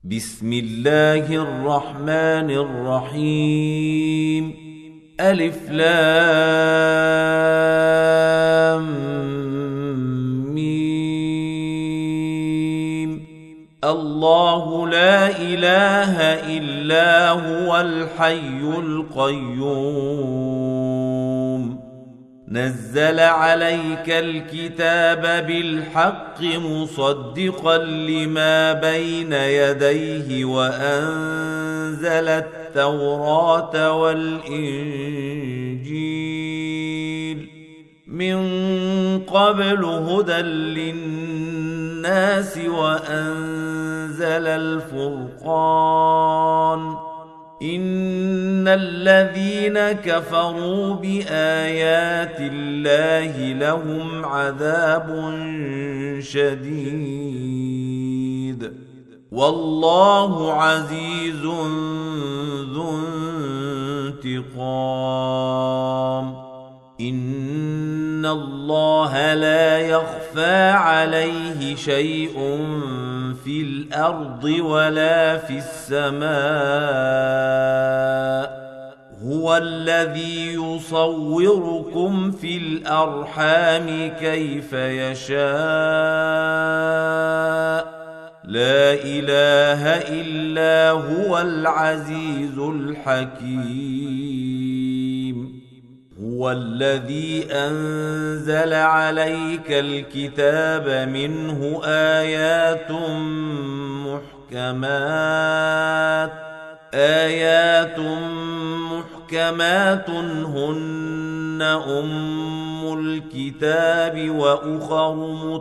بسم الله الرحمن الرحيم ألف لام ميم الله لا إله إلا هو الحي القيوم نزل عليك الكتاب بالحق مصدقا لما بين يديه وأنزل التوراة والإنجيل من قبل هدى للناس وأنزل الفرقان إن الذين كفروا بآيات الله لهم عذاب شديد والله عزيز ذو انتقام إن الله لا يخفى عليه شيء في الأرض ولا في السماء هو الذي يصوركم في الأرحام كيف يشاء لا إله إلا هو العزيز الحكيم هو الذي أنزل عليك الكتاب منه آيات محكمات هن أم الكتاب وأخر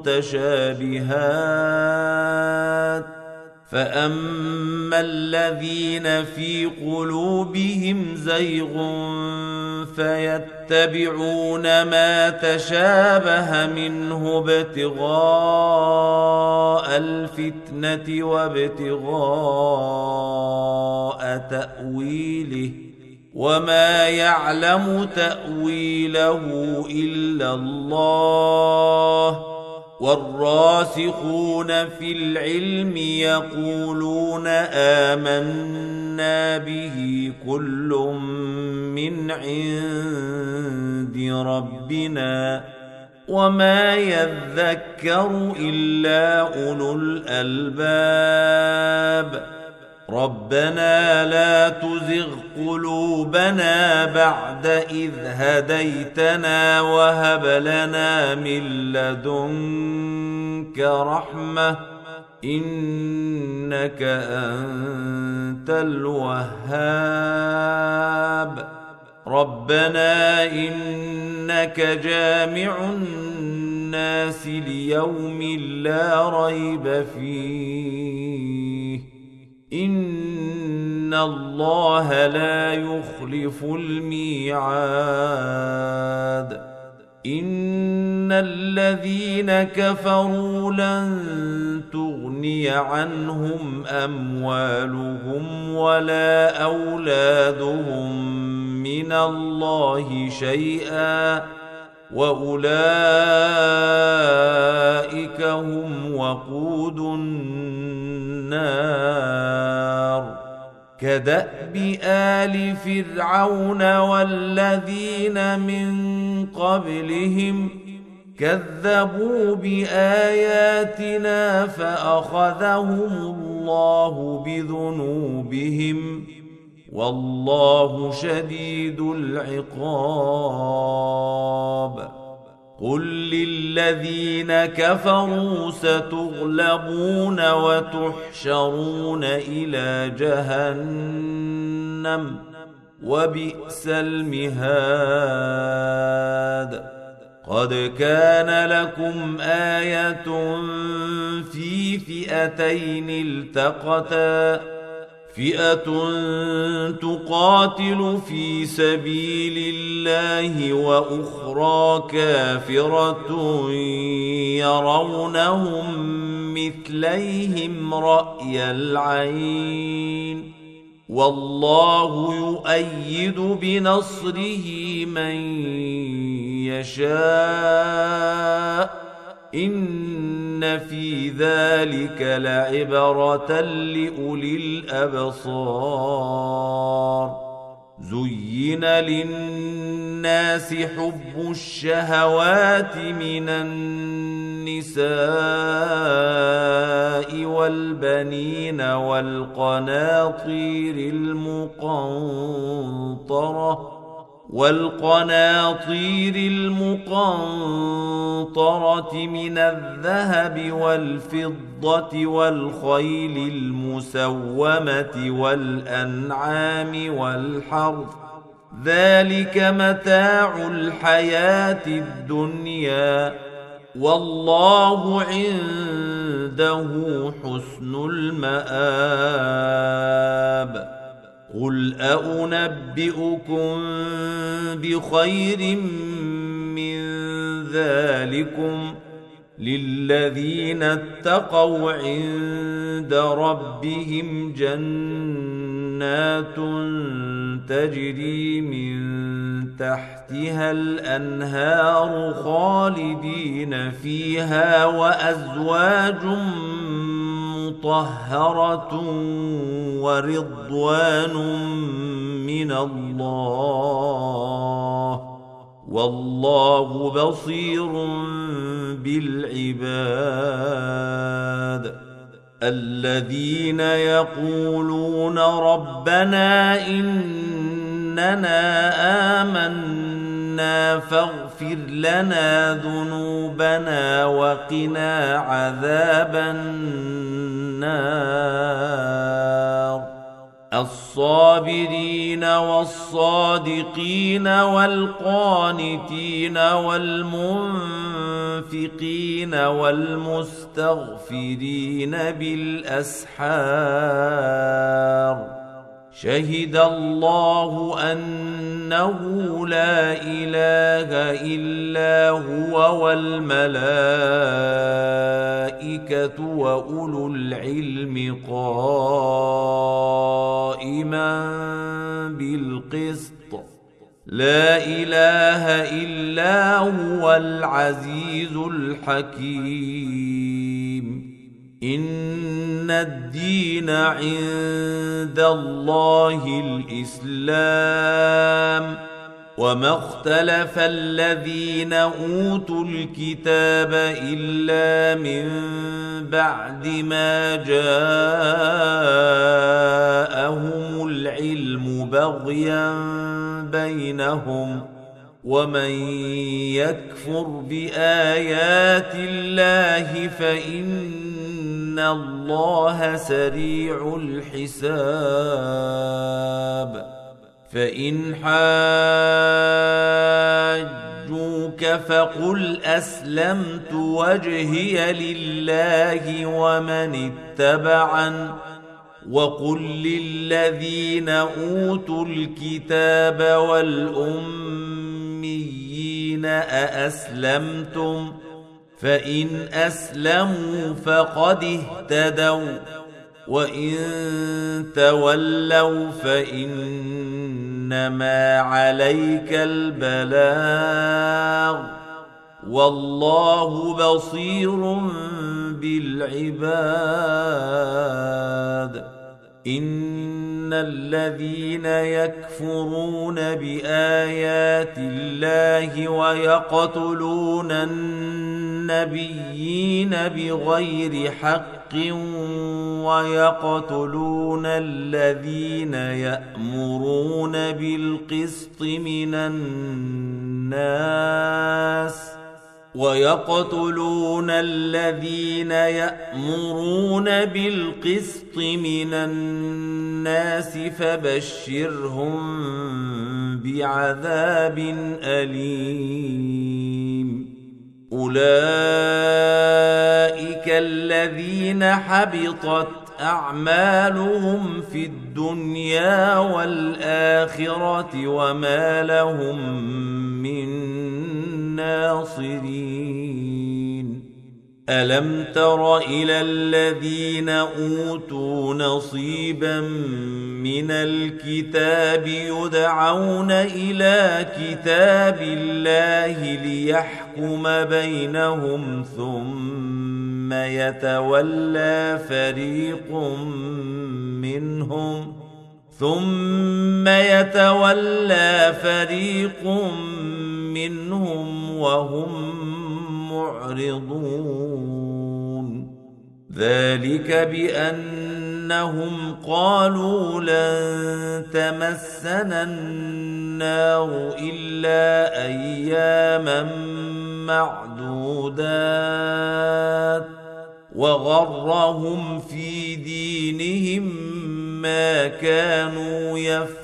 متشابهات فأما الذين في قلوبهم زيغ فيتبعون ما تشابه منه ابتغاء الفتنة وابتغاء تأويله وما يعلم تأويله إلا الله والراسخون في العلم يقولون آمنا به كل من عند ربنا وما يذكر إلا أولو الألباب ربنا لا تزغ قلوبنا بعد إذ هديتنا وهب لنا من لدنك رحمة إنك أنت الوهاب ربنا إنك جامع الناس ليوم لا ريب فيه إن الله لا يخلف الميعاد إن الذين كفروا لن تغني عنهم أموالهم ولا أولادهم من الله شيئا وأولئك هم وقود النار كدأب آل فرعون والذين من قبلهم كذبوا بآياتنا فأخذهم الله بذنوبهم والله شديد العقاب قل للذين كفروا ستغلبون وتحشرون إلى جهنم وبئس المهاد قد كان لكم آية في فئتين التقتا فئة تقاتل في سبيل الله وأخرى كافرة يرونهم مثليهم رأي العين والله يؤيد بنصره من يشاء إن في ذلك لعبرة لأولي الأبصار زين للناس حب الشهوات من النساء والبنين والقناطير المقنطرة من الذهب والفضة والخيل المسومة والأنعام والحرث ذلك متاع الحياة الدنيا والله عنده حسن المآب قل أنبئكم بخير من ذلكم للذين اتقوا عند ربهم جنات تجري من تحتها الأنهار خالدين فيها وأزواج مطهرة ورضوان من الله والله بصير بالعباد الذين يقولون ربنا إننا آمنا فاغفر لنا ذنوبنا وقنا عذاب النار الصابرين والصادقين والقانتين والمنفقين والمستغفرين بالأسحار شهد الله أنه لا إله إلا هو والملائكة وأولو العلم قائما بالقسط لا إله إلا هو العزيز الحكيم إن الدين عند الله الإسلام وما اختلف الذين أوتوا الكتاب إلا من بعد ما جاءهم العلم بغيا بينهم ومن يكفر بآيات الله فإن الله سريع الحساب فإن حاجوك فقل أسلمت وجهي لله ومن اتبعن وقل للذين أوتوا الكتاب والأميين أأسلمتم فإن أسلموا فقد اهتدوا وإن تولوا فإنما عليك البلاغ والله بصير بالعباد إن الذين يكفرون بآيات الله ويقتلون النبيين بغير حق ويقتلون الذين يأمرون بالقسط من الناس فبشرهم بعذاب أليم أولئك الذين حبطت أعمالهم في الدنيا والآخرة وما لهم من ناصرين ألم تر إلى الذين أوتوا نصيبا من الكتاب يدعون إلى كتاب الله ليحكم بينهم ثم يتولى فريق منهم وهم معرضون ذلك بأنهم قالوا لن تمسنا النار إلا أياما معدودات وغرهم في دينهم ما كانوا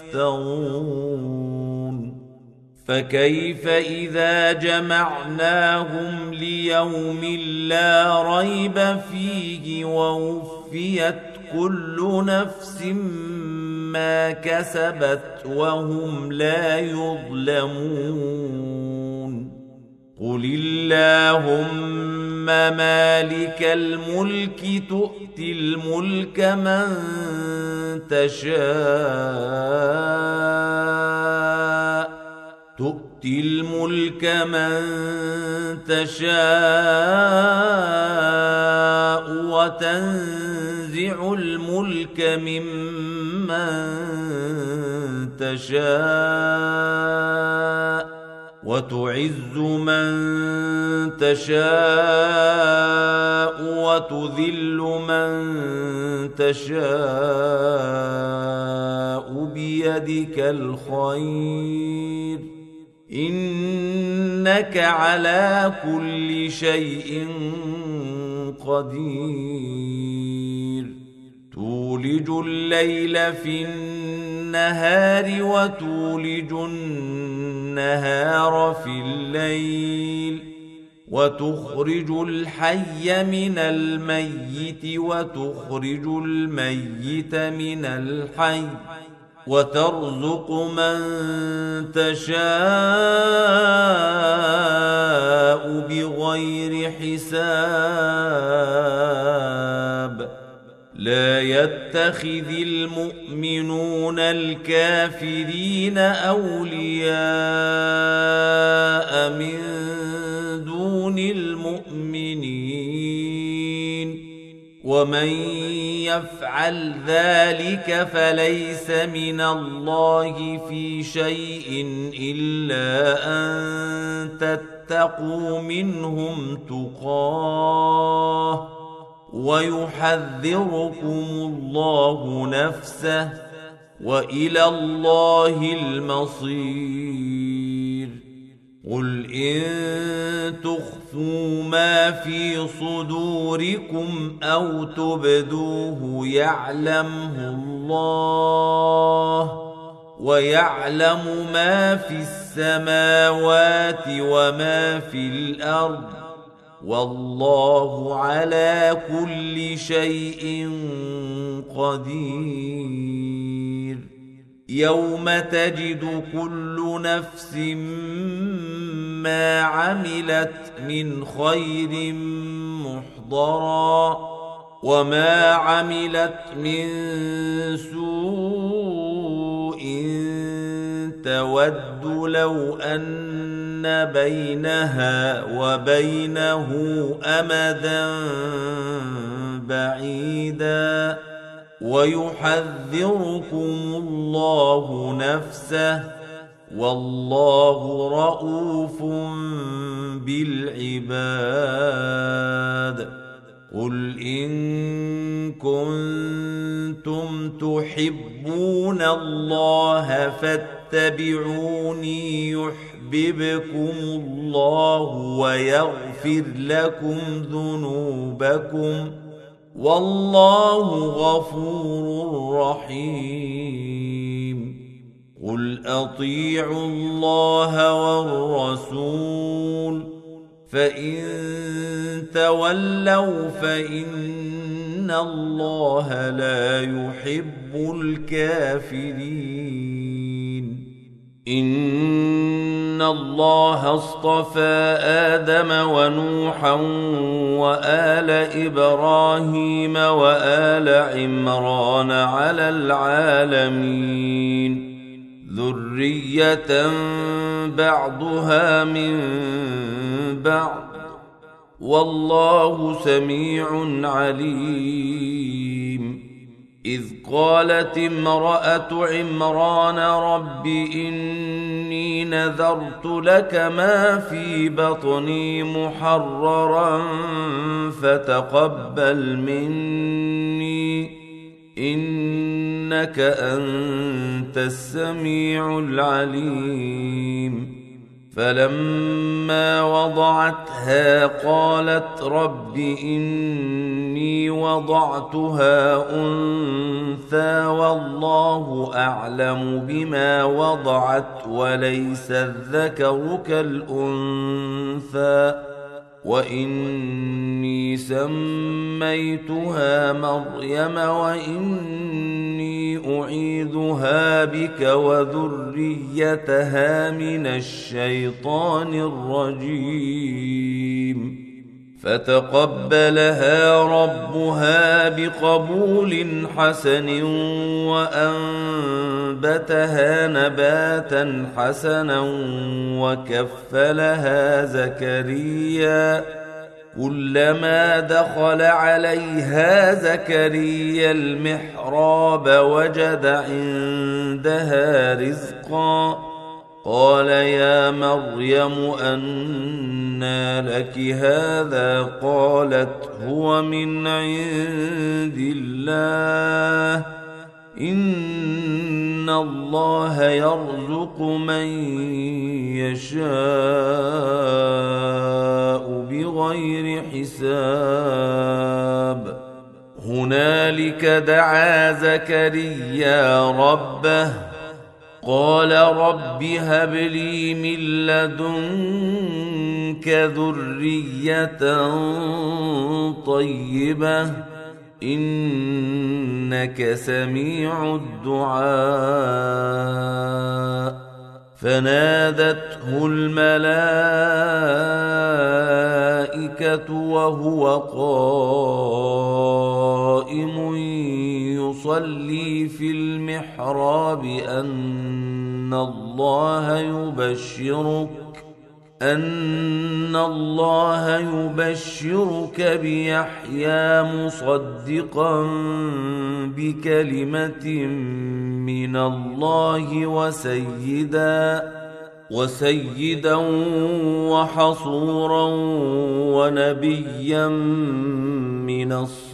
يفترون فكيف إذا جمعناهم ليوم لا ريب فيه ووفيت كل نفس ما كسبت وهم لا يظلمون قل اللهم مالك الملك تؤتي الملك من تشاء وتنزع الملك ممن تشاء وتعز من تشاء وتذل من تشاء بيدك الخير إنك على كل شيء قدير تولج الليل في النهار وتولج النهار في الليل وتخرج الحي من الميت وتخرج الميت من الحي وترزق من تشاء بغير حساب لا يتخذ المؤمنون الكافرين أولياء من دون المؤمنين ومن يفعل ذلك فليس من الله في شيء إلا أن تتقوا منهم تقاه ويحذركم الله نفسه وإلى الله المصير قل إن تخفوا ما في صدوركم أو تبدوه يعلمه الله ويعلم ما في السماوات وما في الأرض والله على كل شيء قدير يوم تجد كل نفس ما عملت من خير محضرا وما عملت من سوء تود لو أن بينها وبينه أمدا بعيدا ويحذركم الله نفسه والله رؤوف بالعباد قل إن كنتم تحبون الله فاتبعوني يحببكم الله ويغفر لكم ذنوبكم والله غفور رحيم قل أطيعوا الله والرسول فإن تولوا فإن الله لا يحب الكافرين إن الله اصطفى آدم ونوحا وآل إبراهيم وآل عمران على العالمين ذرية بعضها من بعض والله سميع عليم إذ قالت امرأة عمران رب إني نذرت لك ما في بطني محررا فتقبل مني إنك أنت السميع العليم فلما وضعتها قالت رب إني وضعتها أنثى والله أعلم بما وضعت وليس الذكر كالأنثى وإني سميتها مريم وإني أعيذها بك وذريتها من الشيطان الرجيم فتقبلها ربها بقبول حسن وأنبتها نباتا حسنا وكفلها زكريا كلما دخل عليها زكريا المحراب وجد عندها رزقا قال يا مريم أنى لك هذا قالت هو من عند الله إن الله يرزق من يشاء بغير حساب هنالك دعا زكريا ربه قال رب هب لي من لدنك ذرية طيبة إنك سميع الدعاء فنادته الملائكة وهو قائم يصلي في المحراب أن الله يبشرك بيحيى مصدقا بكلمة من الله وسيدا وحصورا ونبيا من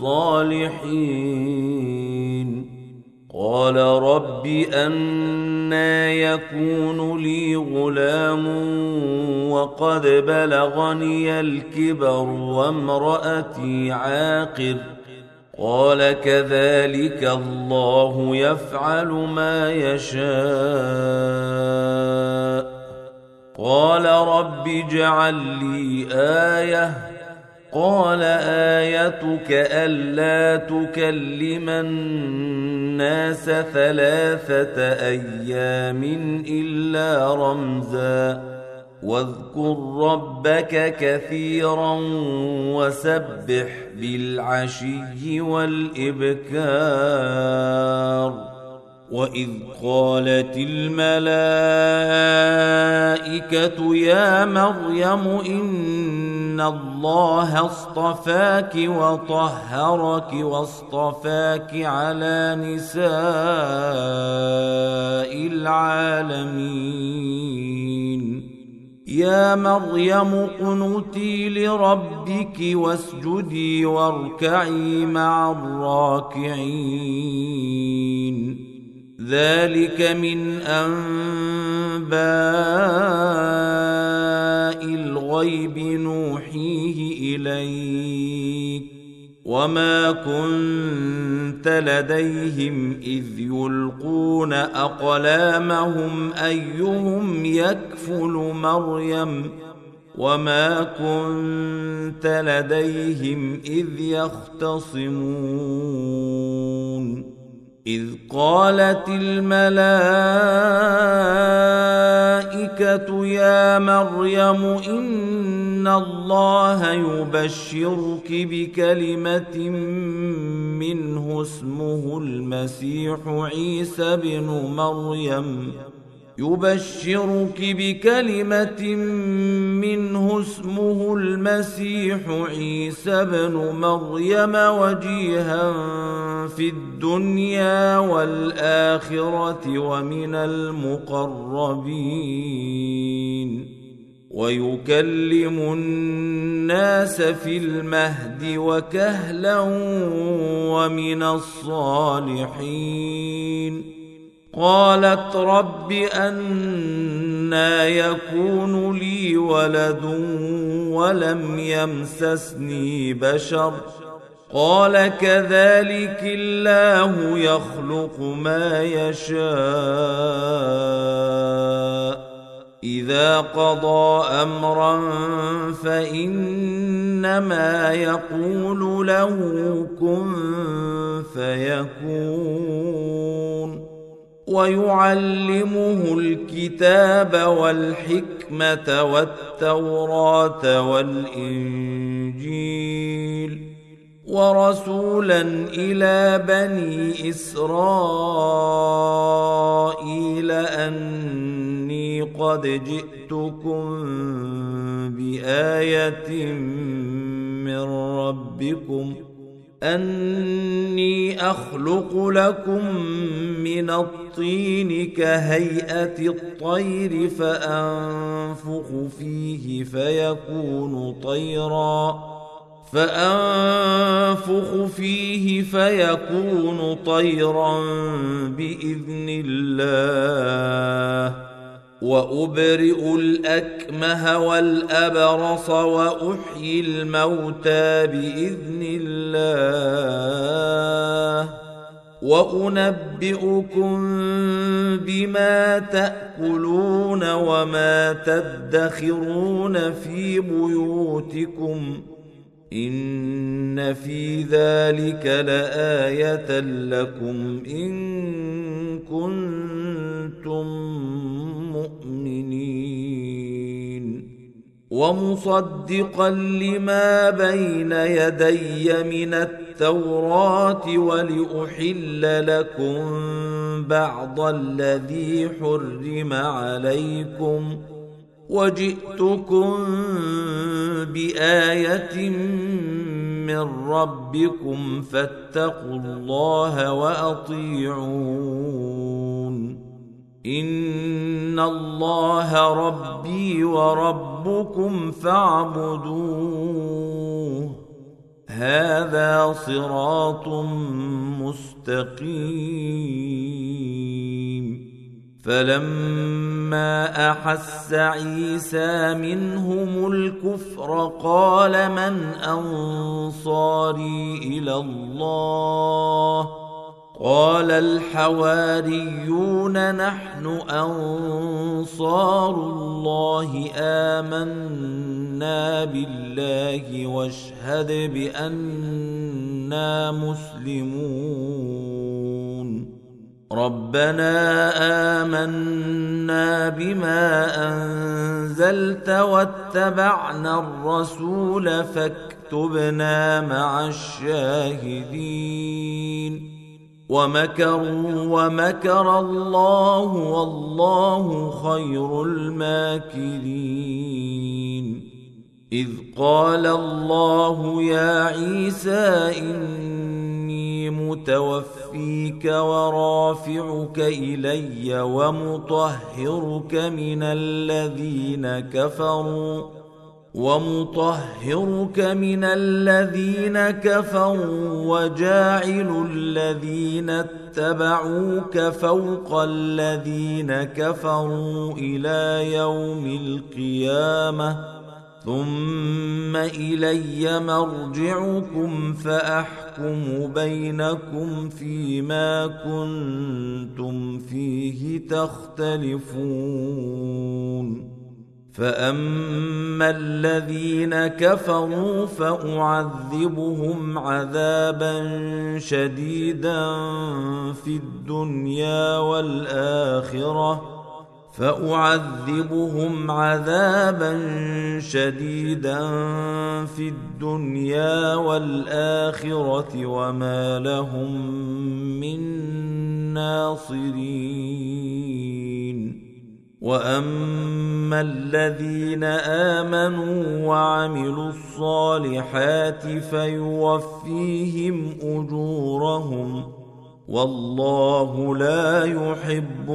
الصالحين قال رب أنى يكون لي غلام وقد بلغني الكبر وامرأتي عاقر قال كذلك الله يفعل ما يشاء قال رب اجعل لي آية قال آيتك ألا تكلم الناس 3 أيام إلا رمزا واذكر ربك كثيرا وسبح بالعشي والإبكار وإذ قالت الملائكة يا مريم إن الله اصطفاك وطهرك واصطفاك على نساء العالمين يا مريم اقنتي لربك واسجدي واركعي مع الراكعين ذلك من أنباء الغيب نوحيه إليك وما كنت لديهم إذ يلقون أقلامهم أيهم يكفل مريم وما كنت لديهم إذ يختصمون إذ قالت الملائكة يا مريم إن الله يبشرك بكلمة منه اسمه المسيح عيسى بن مريم وجيها في الدنيا والآخرة ومن المقربين ويكلم الناس في المهد وكهلا ومن الصالحين. قالت رب أنى يكون لي ولد ولم يمسسني بشر قال كذلك الله يخلق ما يشاء إذا قضى أمرا فإنما يقول له كن فيكون. ويعلمه الكتاب والحكمة والتوراة والإنجيل ورسولا إلى بني إسرائيل أني قد جئتكم بآية من ربكم أني أخلق لكم من الطين كهيئة الطير فأنفخ فيه فيكون طيرا بإذن الله وأبرئ الأكمه والأبرص وأحيي الموتى بإذن الله وأنبئكم بما تأكلون وما تدخرون في بيوتكم إن في ذلك لآية لكم إن كنتم مؤمنين. ومصدقا لما بين يدي من التوراة ولأحل لكم بعض الذي حرم عليكم وجئتكم بآية من ربكم فاتقوا الله وأطيعون. إن الله ربي وربكم فاعبدوه هذا صراط مستقيم. فلما أحس عيسى منهم الكفر قال من أنصاري إلى الله قال الحواريون نحن أنصار الله آمنا بالله واشهد بأننا مسلمون. ربنا آمنا بما أنزلت واتبعنا الرسول فاكتبنا مع الشاهدين. ومكروا ومكر الله والله خير الماكرين. إذ قال الله يا عيسى إني متوفيك ورافعك إلي ومطهرك من الذين كفروا وجاعل الذين اتبعوك فوق الذين كفروا إلى يوم القيامة ثم إلي مرجعكم فأحكم بينكم فيما كنتم فيه تختلفون. فأما الذين كفروا فأعذبهم عذابا شديدا في الدنيا والآخرة وما لهم من ناصرين. وأما الذين آمنوا وعملوا الصالحات فيوفيهم أجورهم والله لا يحب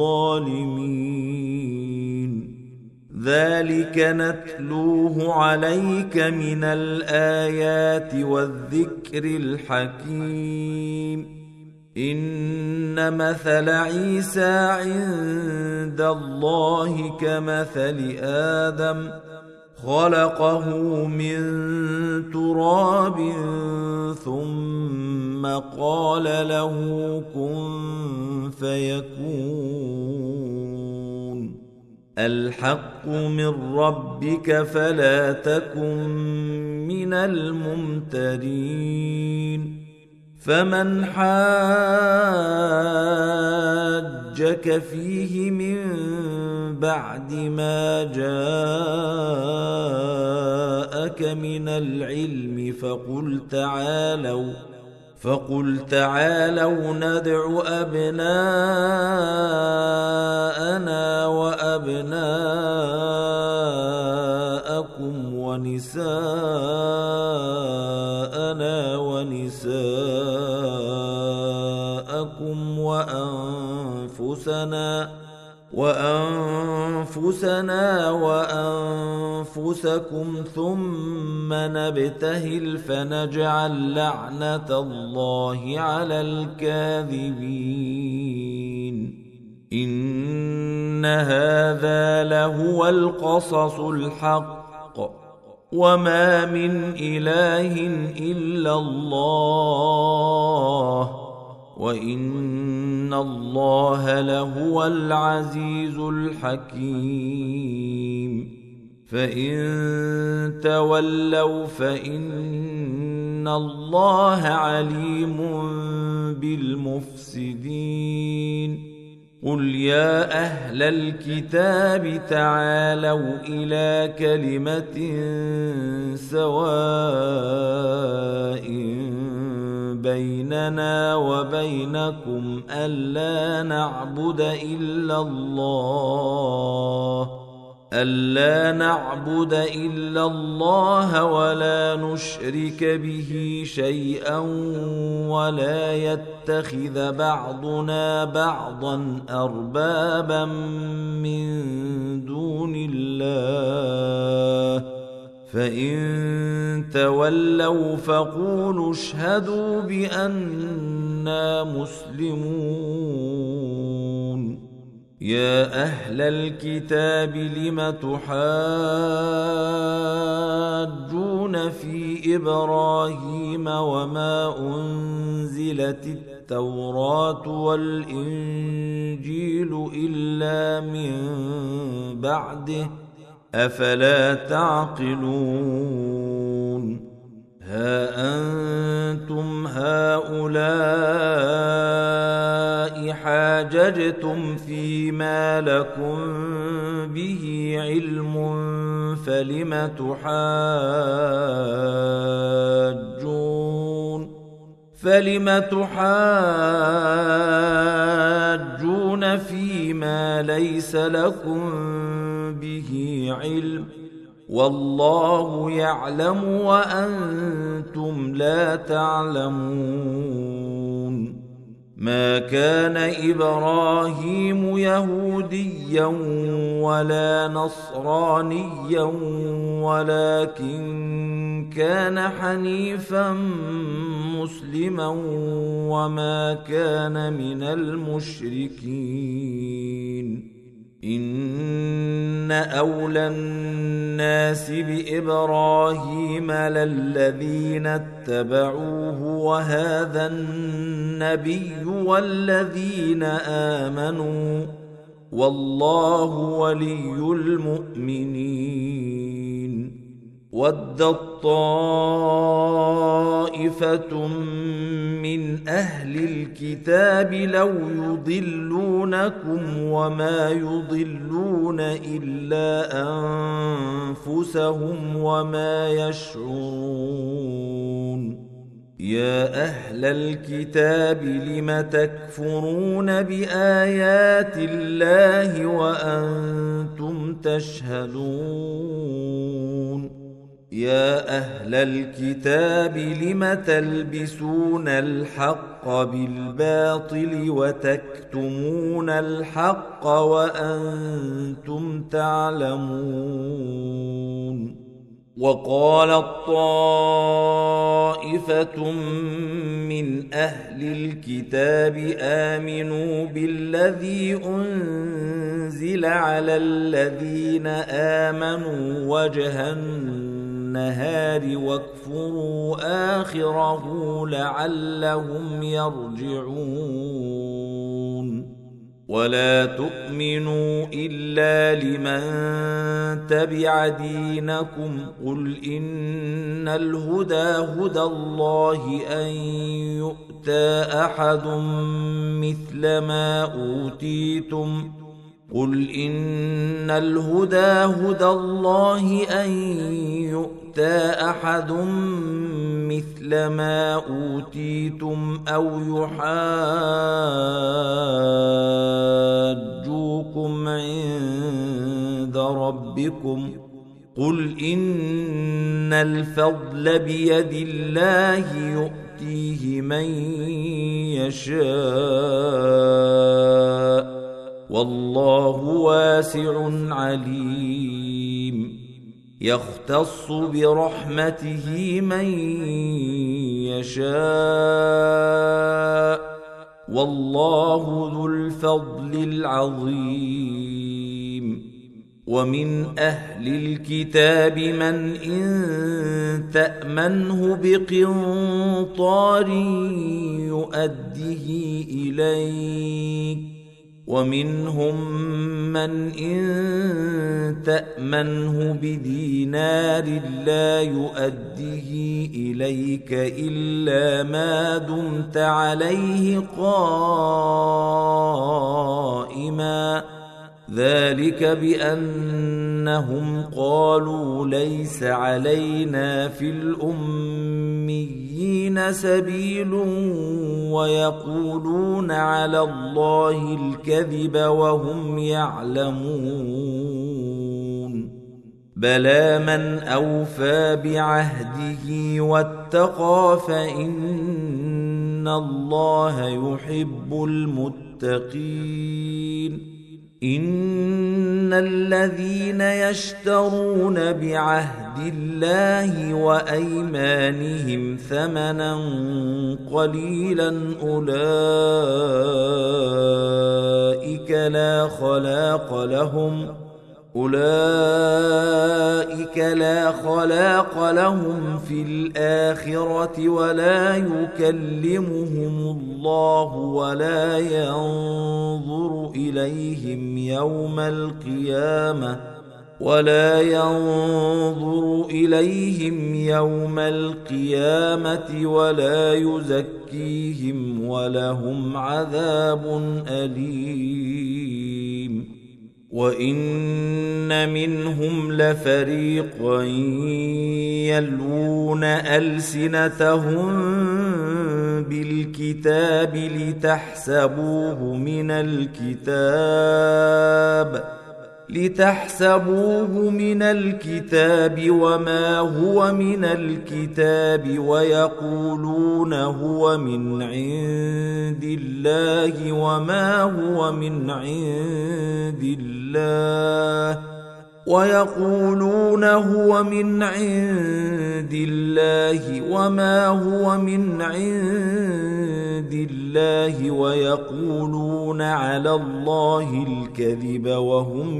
الظالمين. ذلك نتلوه عليك من الآيات والذكر الحكيم. إن مثل عيسى عند الله كمثل آدم خلقه من تراب ثم قال له كن فيكون. الحق من ربك فلا تكن من الممترين. فمن حاجك فيه من بعد ما جاءك من العلم فقل تعالوا ندع أبناءنا وأبناءكم ونساءنا ونساءكم وأنفسنا وأنفسكم ثم نبتهل فنجعل لعنة الله على الكاذبين. إن هذا لهو القصص الحق وما من إله إلا الله وإن الله لهو العزيز الحكيم. فإن تولوا فإن الله عليم بالمفسدين. قل يا أهل الكتاب تعالوا إلى كلمة سواء بيننا وبينكم ألا نعبد إلا الله ولا نشرك به شيئا ولا يتخذ بعضنا بعضا أربابا من دون الله. فإن تولوا فقولوا اشهدوا بأننا مسلمون. يا أهل الكتاب لم تحاجون في إبراهيم وما أنزلت التوراة والإنجيل إلا من بعده أفلا تعقلون. ها أنتم هؤلاء حاججتم فيما لكم به علم فلم تحاجون فيما ليس لكم به علم والله يعلم وأنتم لا تعلمون. ما كان إبراهيم يهوديا ولا نصرانيا ولكن كان حنيفا مسلما وما كان من المشركين. إن أولى الناس بإبراهيم للذين اتبعوه وهذا النبي والذين آمنوا والله ولي المؤمنين. ودت طائفة من أهل الكتاب لو يضلونكم وما يضلون إلا أنفسهم وما يشعرون. يا أهل الكتاب لم تكفرون بآيات الله وأنتم تشهدون. يا أهل الكتاب لم تلبسون الحق بالباطل وتكتمون الحق وأنتم تعلمون. وقالت طائفة من أهل الكتاب آمنوا بالذي أنزل على الذين آمنوا وجه النهار واكفروا آخره لعلهم يرجعون. ولا تؤمنوا إلا لمن تبع دينكم. قل إن الهدى هدى الله أن يؤتى أحد مثل ما أوتيتم. قل إن الهدى هدى الله أن يؤتى أحد مثل ما أوتيتم أو يحاجوكم عند ربكم. قل إن الفضل بيد الله يؤتيه من يشاء والله واسع عليم. يختص برحمته من يشاء والله ذو الفضل العظيم. ومن أهل الكتاب من إن تأمنه بقنطار يؤده إليك ومنهم من إن تأمنه بدينار لا يؤده إليك إلا ما دمت عليه قائما. ذلك بأنهم قالوا ليس علينا في الأميين سبيل ويقولون على الله الكذب وهم يعلمون. بلى من أوفى بعهده واتقى فإن الله يحب المتقين. إن الذين يشترون بعهد الله وأيمانهم ثمنا قليلا أولئك لا خلاق لهم في الآخرة ولا يكلمهم الله ولا ينظر إليهم يوم القيامة ولا يزكيهم ولهم عذاب أليم. وإن منهم لفريقا يلوون ألسنتهم بالكتاب لتحسبوه من الكتاب وما هو من الكتاب ويقولون هو من عند الله وما هو من عند الله ويقولون على الله الكذب وهم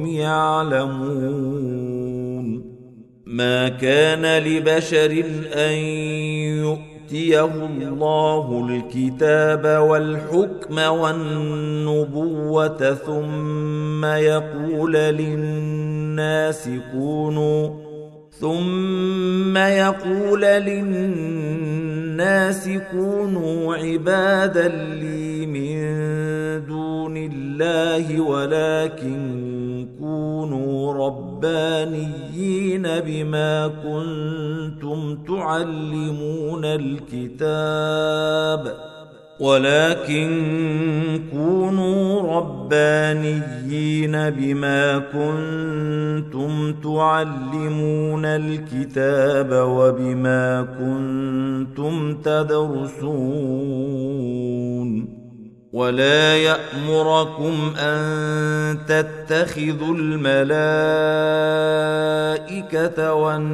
يعلمون. ما كان لبشر أن يؤتيه الله الكتاب والحكم والنبوة ثم يقول للناس كونوا عبادا لي من دون الله ولكن كونوا ربانيين بما كنتم تعلمون الكتاب وبما كنتم تدرسون ولا يأمركم أن تتخذوا الملائكة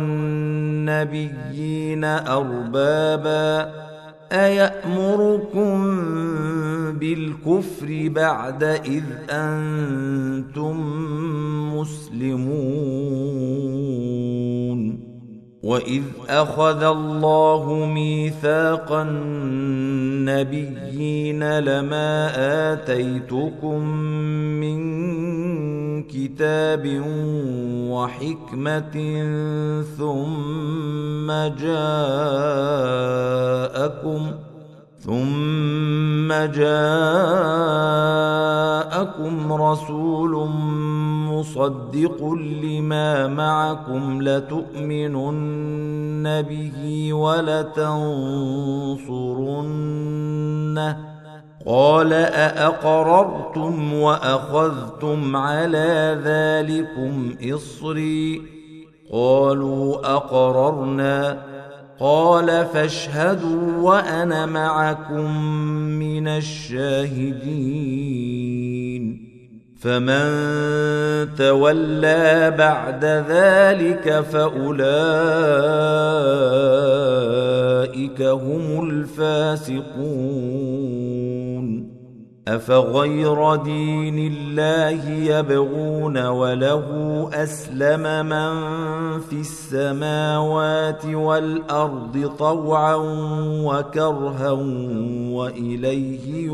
والنبيين أربابا أيأمركم بالكفر بعد إذ أنتم مسلمون وإذ أخذ الله ميثاق النبيين لما آتيتكم من كتاب وحكمة ثم جاءكم رسول مصدق لما معكم لتؤمنن به ولتنصرنه قال أأقررتم وأخذتم على ذلكم إصري قالوا أقررنا قال فاشهدوا وأنا معكم من الشاهدين فمن تولى بعد ذلك فأولئك هم الفاسقون أفغير دين الله يبغون وله أسلم من في السماوات والأرض طوعا وكرها وإليه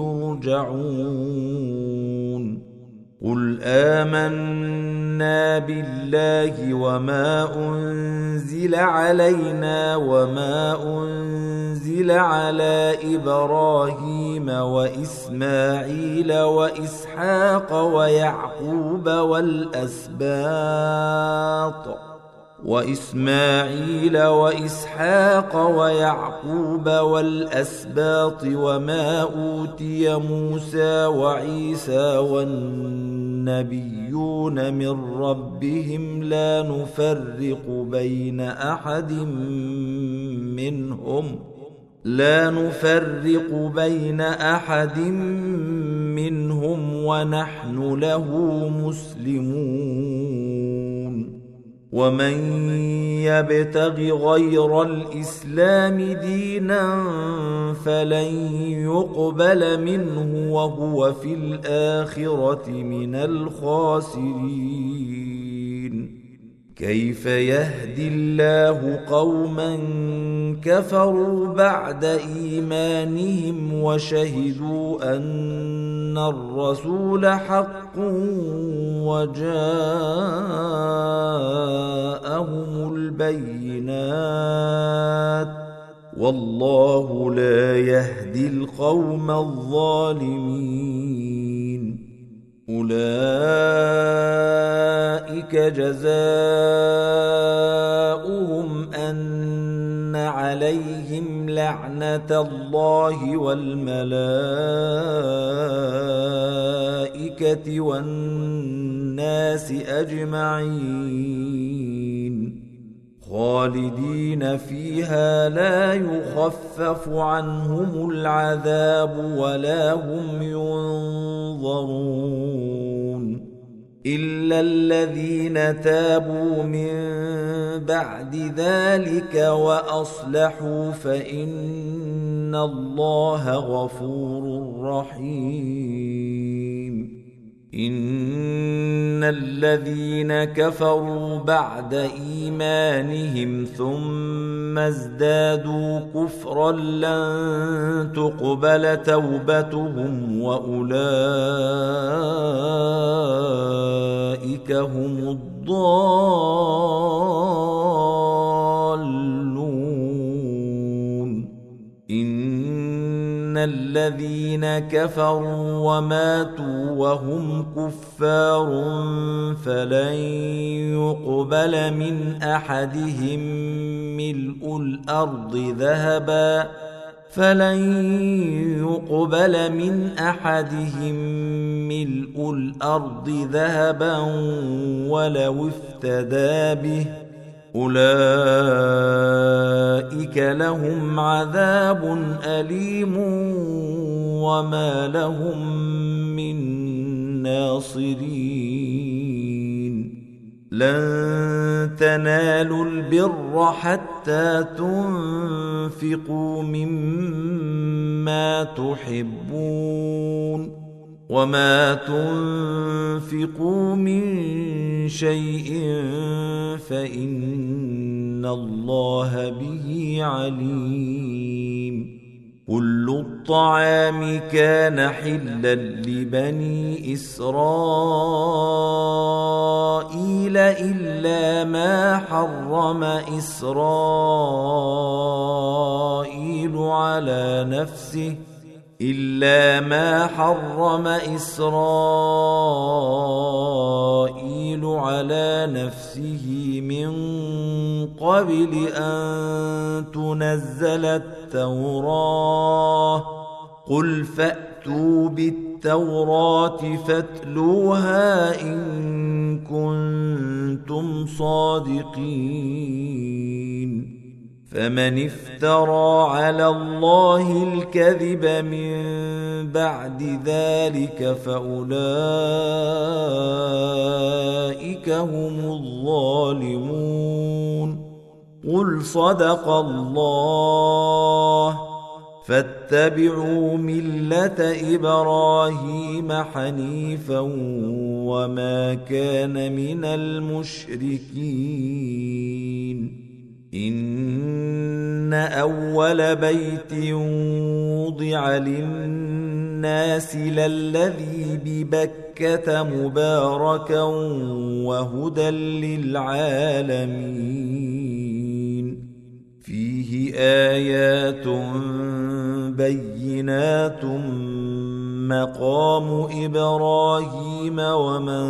يرجعون قل آمنا بالله وما أنزل علينا وما أنزل على إبراهيم وإسماعيل وإسحاق ويعقوب والأسباط وما أوتي موسى وعيسى والنبيون من ربهم لا نفرق بين أحد منهم ونحن له مسلمون ومن يبتغ غير الإسلام دينا فلن يقبل منه وهو في الآخرة من الخاسرين كيف يهدي الله قوما كفروا بعد إيمانهم وشهدوا أن الرسول حق وجاءهم البينات والله لا يهدي القوم الظالمين أولئك جزاؤهم أن عليهم لعنة الله والملائكة والناس أجمعين خالدين فيها لا يخفف عنهم العذاب ولا هم ينظرون إلا الذين تابوا من بعد ذلك وأصلحوا فإن الله غفور رحيم إن الذين كفروا بعد إيمانهم ثم ازدادوا كفرا لن تقبل توبتهم وأولئك هم الضالون. إن الذين كفروا وماتوا وهم كفار فلن يقبل من أحدهم ملء الأرض ذهبا ولو افتدى به أولئك لهم عذاب أليم وما لهم من ناصرين. لن تنالوا البر حتى تنفقوا مما تحبون وما تنفقوا من شيء فإن الله به عليم. كل الطعام كان حلا لبني إسرائيل إلا ما حرم إسرائيل على نفسه من قبل أن تنزل التوراة. قل فأتوا بالتوراة فاتلوها إن كنتم صادقين. فمن افترى على الله الكذب من بعد ذلك فأولئك هم الظالمون. قل صدق الله فاتبعوا ملة إبراهيم حنيفا وما كان من المشركين. إن أول بيت وضع للناس للذي ببكة مباركا وهدى للعالمين. فيه آيات بينات مقام إبراهيم ومن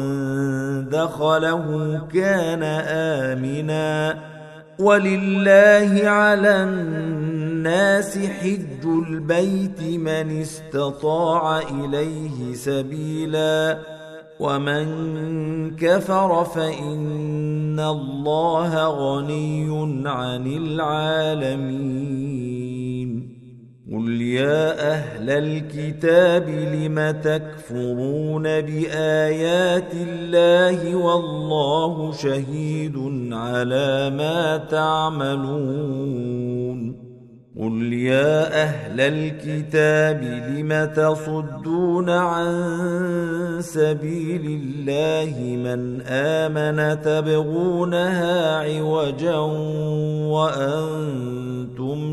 دخله كان آمنا ولله على الناس حج البيت من استطاع إليه سبيلا ومن كفر فإن الله غني عن العالمين. قل يا أهل الكتاب لم تكفرون بآيات الله والله شهيد على ما تعملون. قل يا أهل الكتاب لم تصدون عن سبيل الله من آمن تبغونها عوجا وأنتم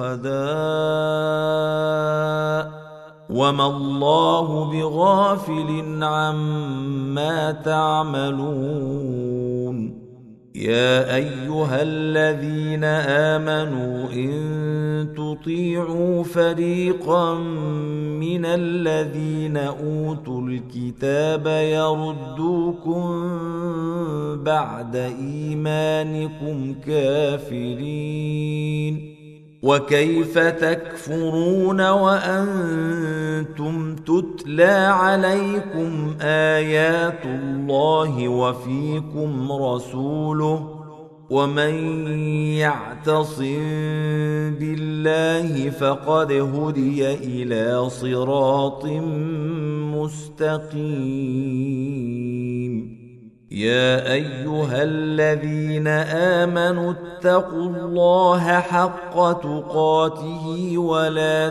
شهداء وما الله بغافل عما تعملون. يا أيها الذين آمنوا إن تطيعوا فريقا من الذين أوتوا الكتاب يردوكم بعد إيمانكم كافرين وكيف تكفرون وأنتم تتلى عليكم آيات الله وفيكم رسوله ومن يعتصم بالله فقد هدي إلى صراط مستقيم. يا أيها الذين آمنوا اتقوا الله حق تقاته ولا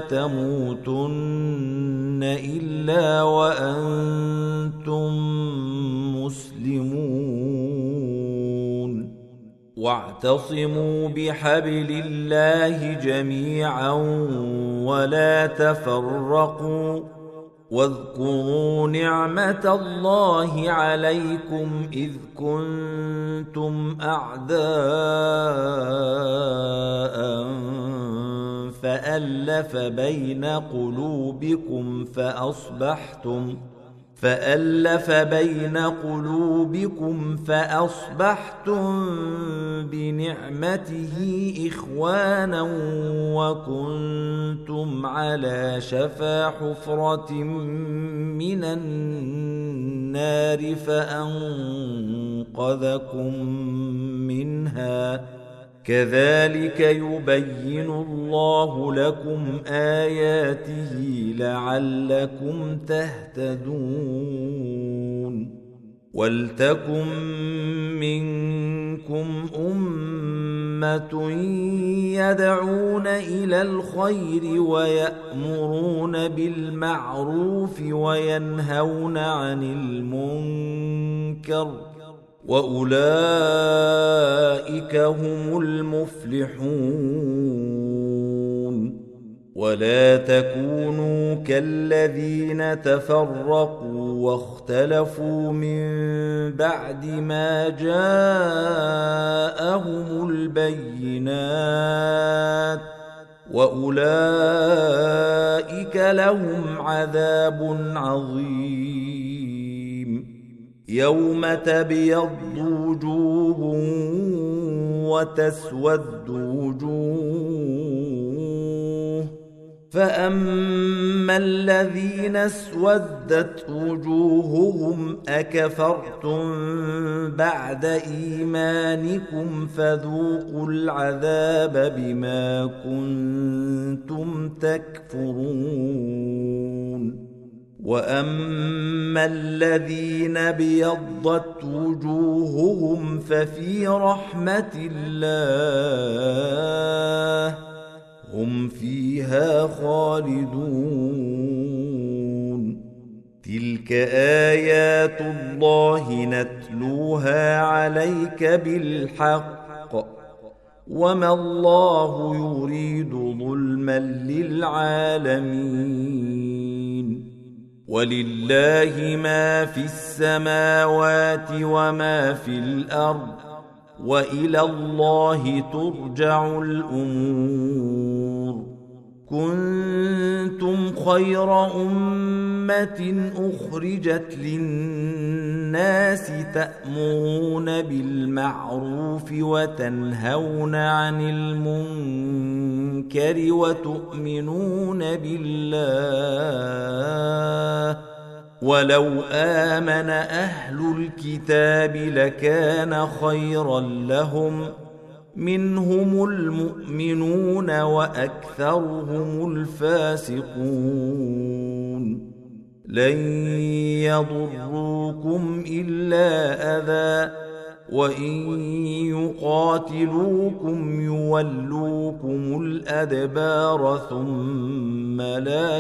تموتن إلا وأنتم مسلمون. واعتصموا بحبل الله جميعا ولا تفرقوا واذكروا نعمة الله عليكم إذ كنتم أعداء فألف بين قلوبكم فأصبحتم بنعمته إخوانا وكنتم على شفا حفرة من النار فأنقذكم منها كذلك يبين الله لكم آياته لعلكم تهتدون ولتكن منكم أمة يدعون إلى الخير ويأمرون بالمعروف وينهون عن المنكر وأولئك هم المفلحون ولا تكونوا كالذين تفرقوا واختلفوا من بعد ما جاءهم البينات وأولئك لهم عذاب عظيم يوم تبيض وجوه وتسود وجوه فأما الذين اسودت وجوههم أكفرتم بعد إيمانكم فذوقوا العذاب بما كنتم تكفرون وأما الذين ابيضت وجوههم ففي رحمة الله هم فيها خالدون تلك آيات الله نتلوها عليك بالحق وما الله يريد ظلما للعالمين ولله ما في السماوات وما في الأرض وإلى الله ترجع الأمور كنتم خير أمة أخرجت للناس تأمرون بالمعروف وتنهون عن المنكر وتؤمنون بالله ولو آمن أهل الكتاب لكان خيرا لهم منهم المؤمنون وأكثرهم الفاسقون لن يضروكم إلا أذى وإن يقاتلوكم يولوكم الأدبار ثم لا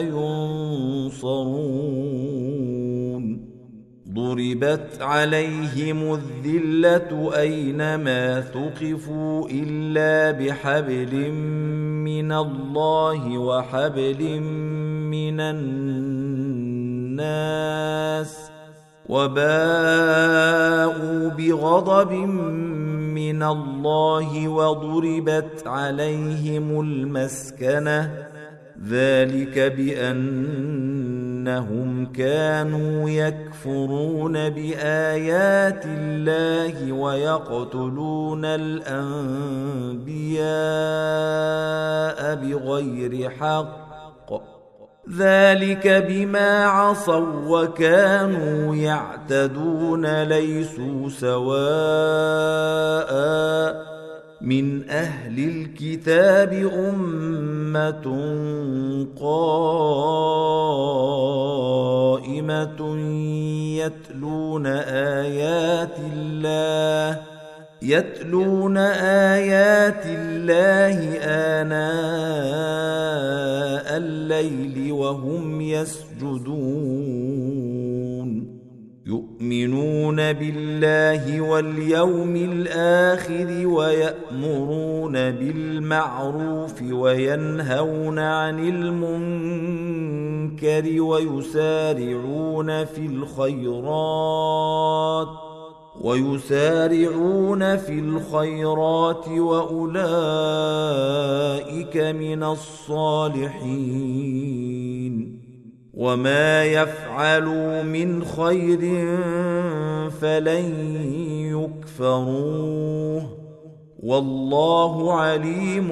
ينصرون ضربت عليهم الذلة أينما ثقفوا إلا بحبل من الله وحبل من الناس وباءوا بغضب من الله وضربت عليهم المسكنة ذلك بأنهم كانوا يكفرون بآيات الله ويقتلون الأنبياء بغير حق ذلك بما عصوا وكانوا يعتدون ليسوا سواء من أهل الكتاب أمة قائمة يتلون آيات الله آناء الليل وهم يسجدون يؤمنون بالله واليوم الآخر ويأمرون بالمعروف وينهون عن المنكر ويسارعون في الخيرات وأولئك من الصالحين وما يفعلوا من خير فلن يكفروه والله عليم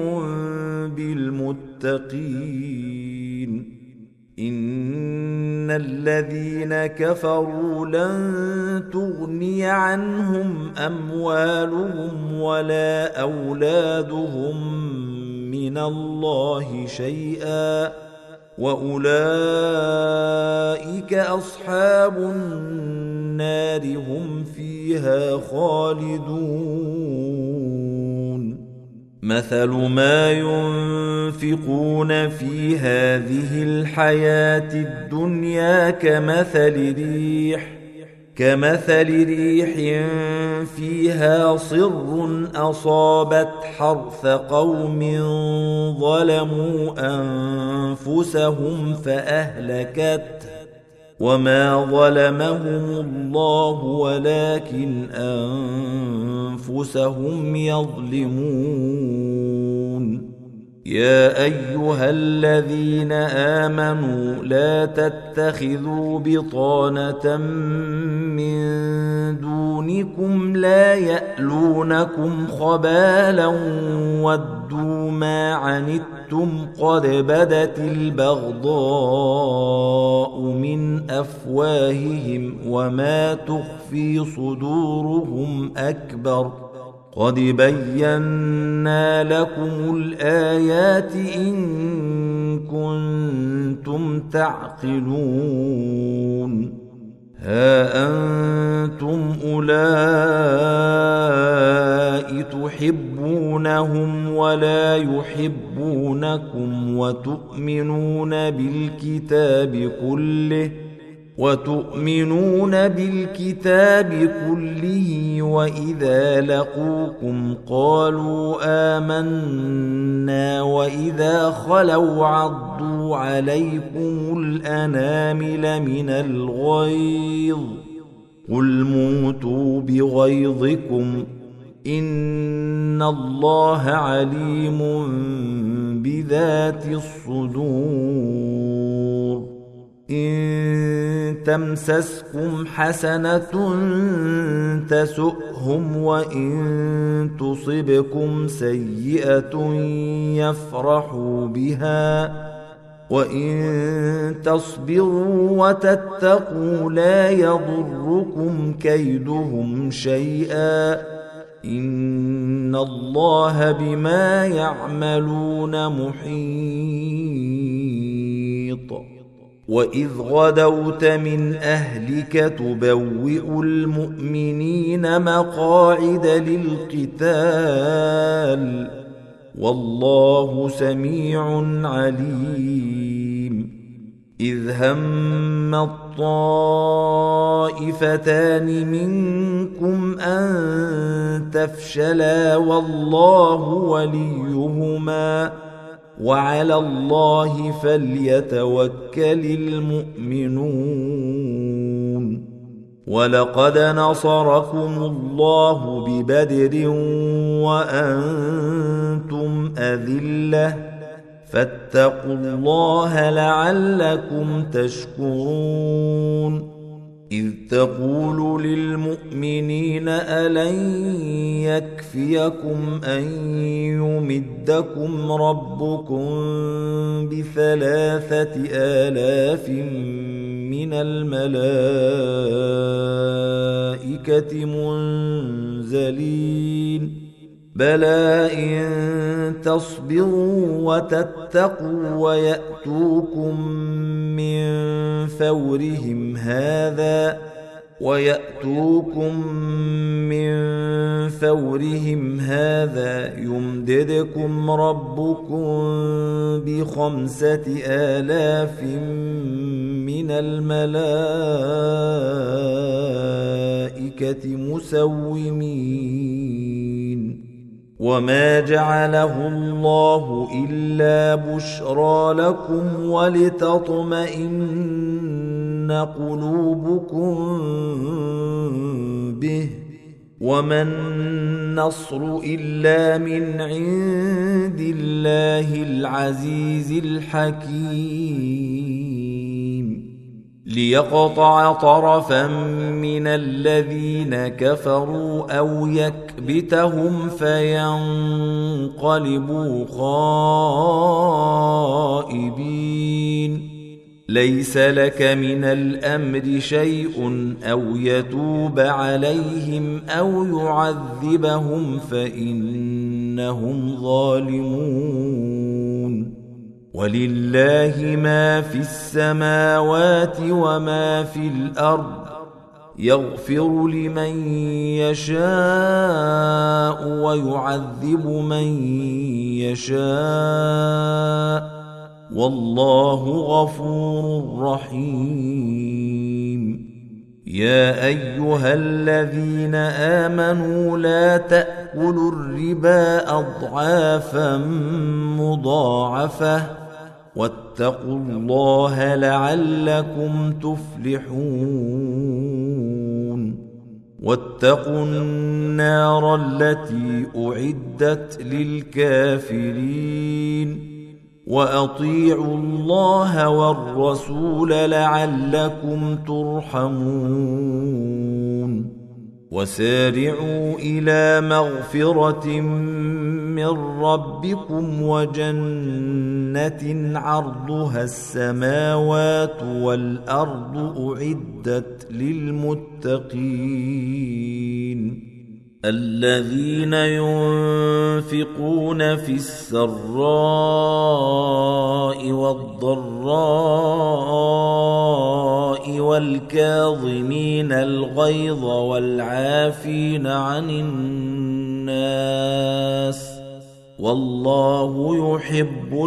بالمتقين إن الذين كفروا لن تغني عنهم أموالهم ولا أولادهم من الله شيئا وأولئك أصحاب النار هم فيها خالدون مثل ما ينفقون في هذه الحياة الدنيا كمثل ريح فيها صر أصابت حرث قوم ظلموا أنفسهم فأهلكته وما ظلمهم الله ولكن أنفسهم يظلمون يا أيها الذين آمنوا لا تتخذوا بطانة من دونكم لا يألونكم خبالا ودوا ما عنتم قد بدت البغضاء من أفواههم وما تخفي صدورهم أكبر قد بينا لكم الآيات إن كنتم تعقلون ها أنتم أولئك تحبونهم ولا يحبونكم وتؤمنون بالكتاب كله وإذا لقوكم قالوا آمنا وإذا خلوا عضوا عليكم الأنامل من الغيظ قل موتوا بغيظكم إن الله عليم بذات الصدور إن تمسسكم حسنة تسؤهم وإن تصبكم سيئة يفرحوا بها وإن تصبروا وتتقوا لا يضركم كيدهم شيئا إن الله بما يعملون محيط وإذ غدوت من أهلك تبوئ المؤمنين مقاعد للقتال والله سميع عليم إذ هم الطائفتان منكم أن تفشلا والله وليهما وعلى الله فليتوكل المؤمنون ولقد نصركم الله ببدر وأنتم أذلة فاتقوا الله لعلكم تشكرون إذ تقول للمؤمنين ألن يكفيكم أن يمدكم ربكم ب3,000 من الملائكة منزلين بلى إن تصبروا وتتقوا ويأتوكم من فورهم هذا يمددكم ربكم ب5,000 من الملائكة الملائكة مسومين وما جعله الله إلا بشرى لكم ولتطمئن قلوبكم به وما النصر إلا من عند الله العزيز الحكيم ليقطع طرفا من الذين كفروا أو يكبتهم فينقلبوا خائبين ليس لك من الأمر شيء أو يتوب عليهم أو يعذبهم فإنهم ظالمون ولله ما في السماوات وما في الأرض يغفر لمن يشاء ويعذب من يشاء والله غفور رحيم يا أيها الذين آمنوا لا تأكلوا الربا أضعافا مضاعفة واتقوا الله لعلكم تفلحون واتقوا النار التي أعدت للكافرين وأطيعوا الله والرسول لعلكم ترحمون وسارعوا إلى مغفرة من ربكم وجنة عرضها السماوات والأرض أعدت للمتقين الذين ينفقون في السراء والضراء والكاظمين الغيظ والعافين عن الناس والله يحب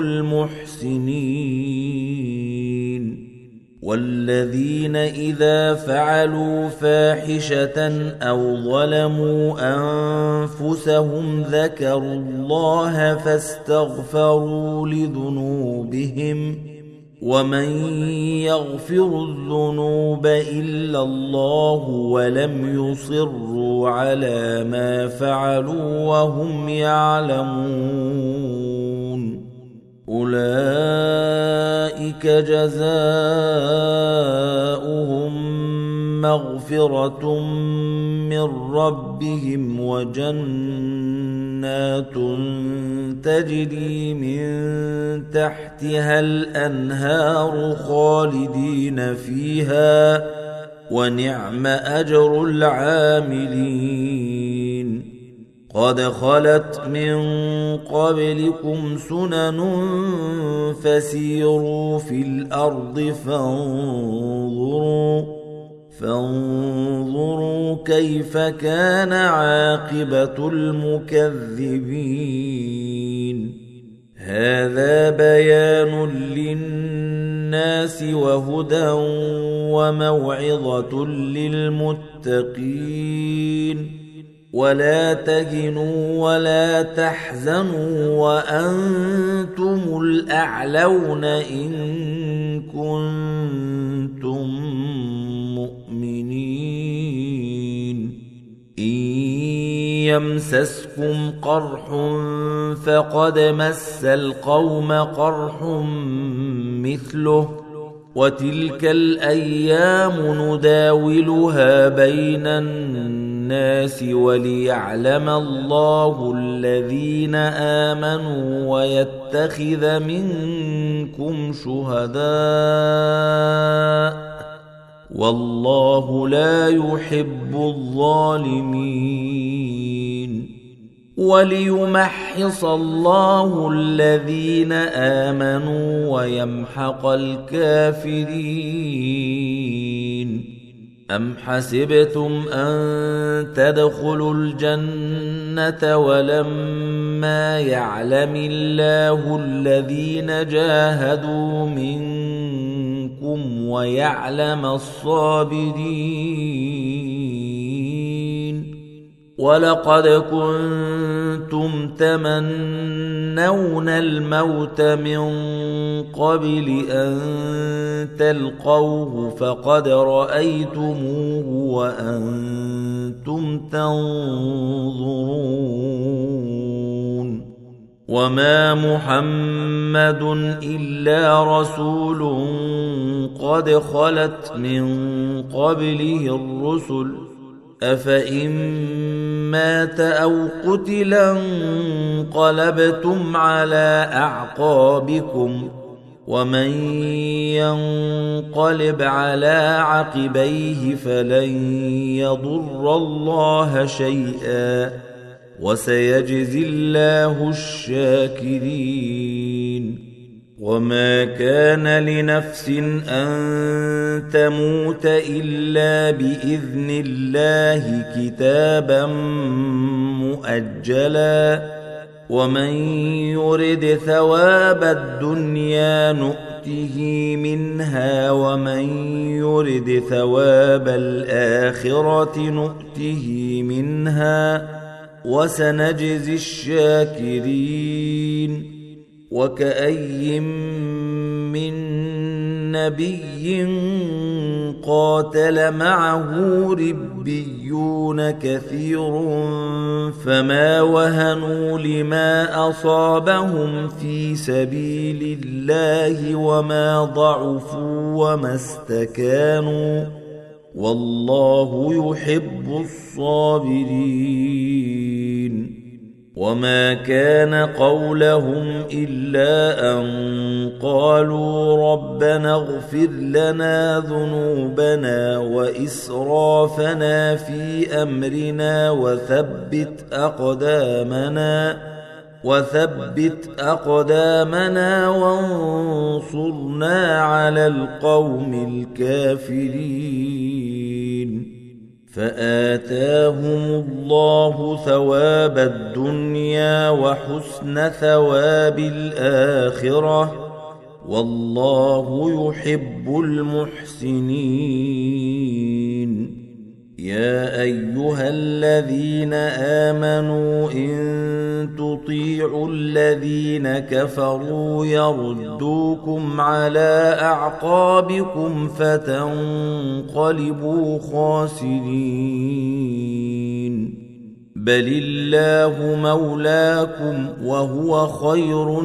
المحسنين والذين إذا فعلوا فاحشة أو ظلموا أنفسهم ذكروا الله فاستغفروا لذنوبهم ومن يغفر الذنوب إلا الله ولم يصروا على ما فعلوا وهم يعلمون أولئك جزاؤهم مغفرة من ربهم وجنات تجري من تحتها الأنهار خالدين فيها ونعم أجر العاملين قد خلت من قبلكم سنن فسيروا في الأرض فانظروا كيف كان عاقبة المكذبين هذا بيان للناس وهدى وموعظة للمتقين ولا تهنوا ولا تحزنوا وأنتم الأعلون إن كنتم مؤمنين إن يمسسكم قرح فقد مس القوم قرح مثله وتلك الأيام نداولها بين الناس وليعلم الله الذين آمنوا ويتخذ منكم شهداء والله لا يحب الظالمين وليمحص الله الذين آمنوا ويمحق الكافرين أم حسبتم أن تدخلوا الجنة ولما يعلم الله الذين جاهدوا منكم ويعلم الصابرين. ولقد كنتم تمنون الموت من قبل أن تلقوه فقد رأيتموه وأنتم تنظرون. وما محمد إلا رسول قد خلت من قبله الرسل أفإن مات أو قتل انقلبتم على أعقابكم ومن ينقلب على عقبيه فلن يضر الله شيئا وسيجزي الله الشاكرين. وما كان لنفس أن تموت إلا بإذن الله كتابا مؤجلا ومن يرد ثواب الدنيا نؤته منها ومن يرد ثواب الآخرة نؤته منها وسنجزي الشاكرين. وكأي من نبي قاتل معه ربيون كثير فما وهنوا لما أصابهم في سبيل الله وما ضعفوا وما استكانوا والله يحب الصابرين. وما كان قولهم إلا أن قالوا ربنا اغفر لنا ذنوبنا وإسرافنا في أمرنا وثبت أقدامنا وانصرنا على القوم الكافرين. فآتاهم الله ثواب الدنيا وحسن ثواب الآخرة والله يحب المحسنين. يا أيها الذين آمنوا إن تطيعوا الذين كفروا يردوكم على أعقابكم فتنقلبوا خاسرين. بل الله مولاكم وهو خير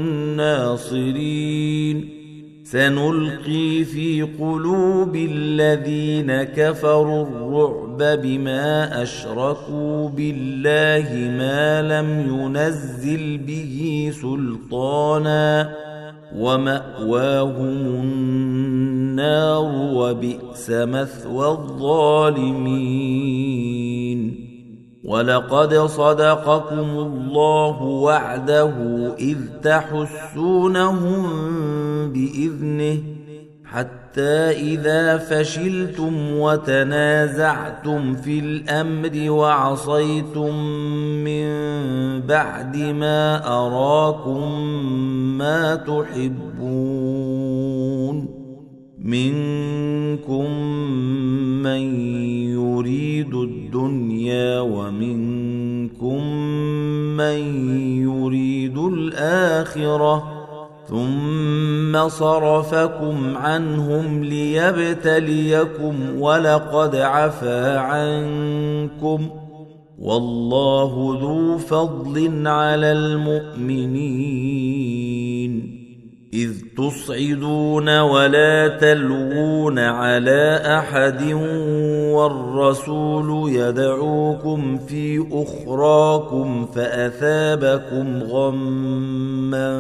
الناصرين. سنلقي في قلوب الذين كفروا الرعب بما أشركوا بالله ما لم ينزل به سلطانا ومأواهم النار وبئس مثوى الظالمين. ولقد صدقكم الله وعده إذ تحسونهم بإذنه حتى إذا فشلتم وتنازعتم في الأمر وعصيتم من بعد ما أراكم ما تحبون منكم من يريد الدنيا ومنكم من يريد الآخرة ثم صرفكم عنهم ليبتليكم ولقد عفا عنكم والله ذو فضل على المؤمنين. إذ تصعدون ولا تلوون على أحد والرسول يدعوكم في أخراكم فأثابكم غما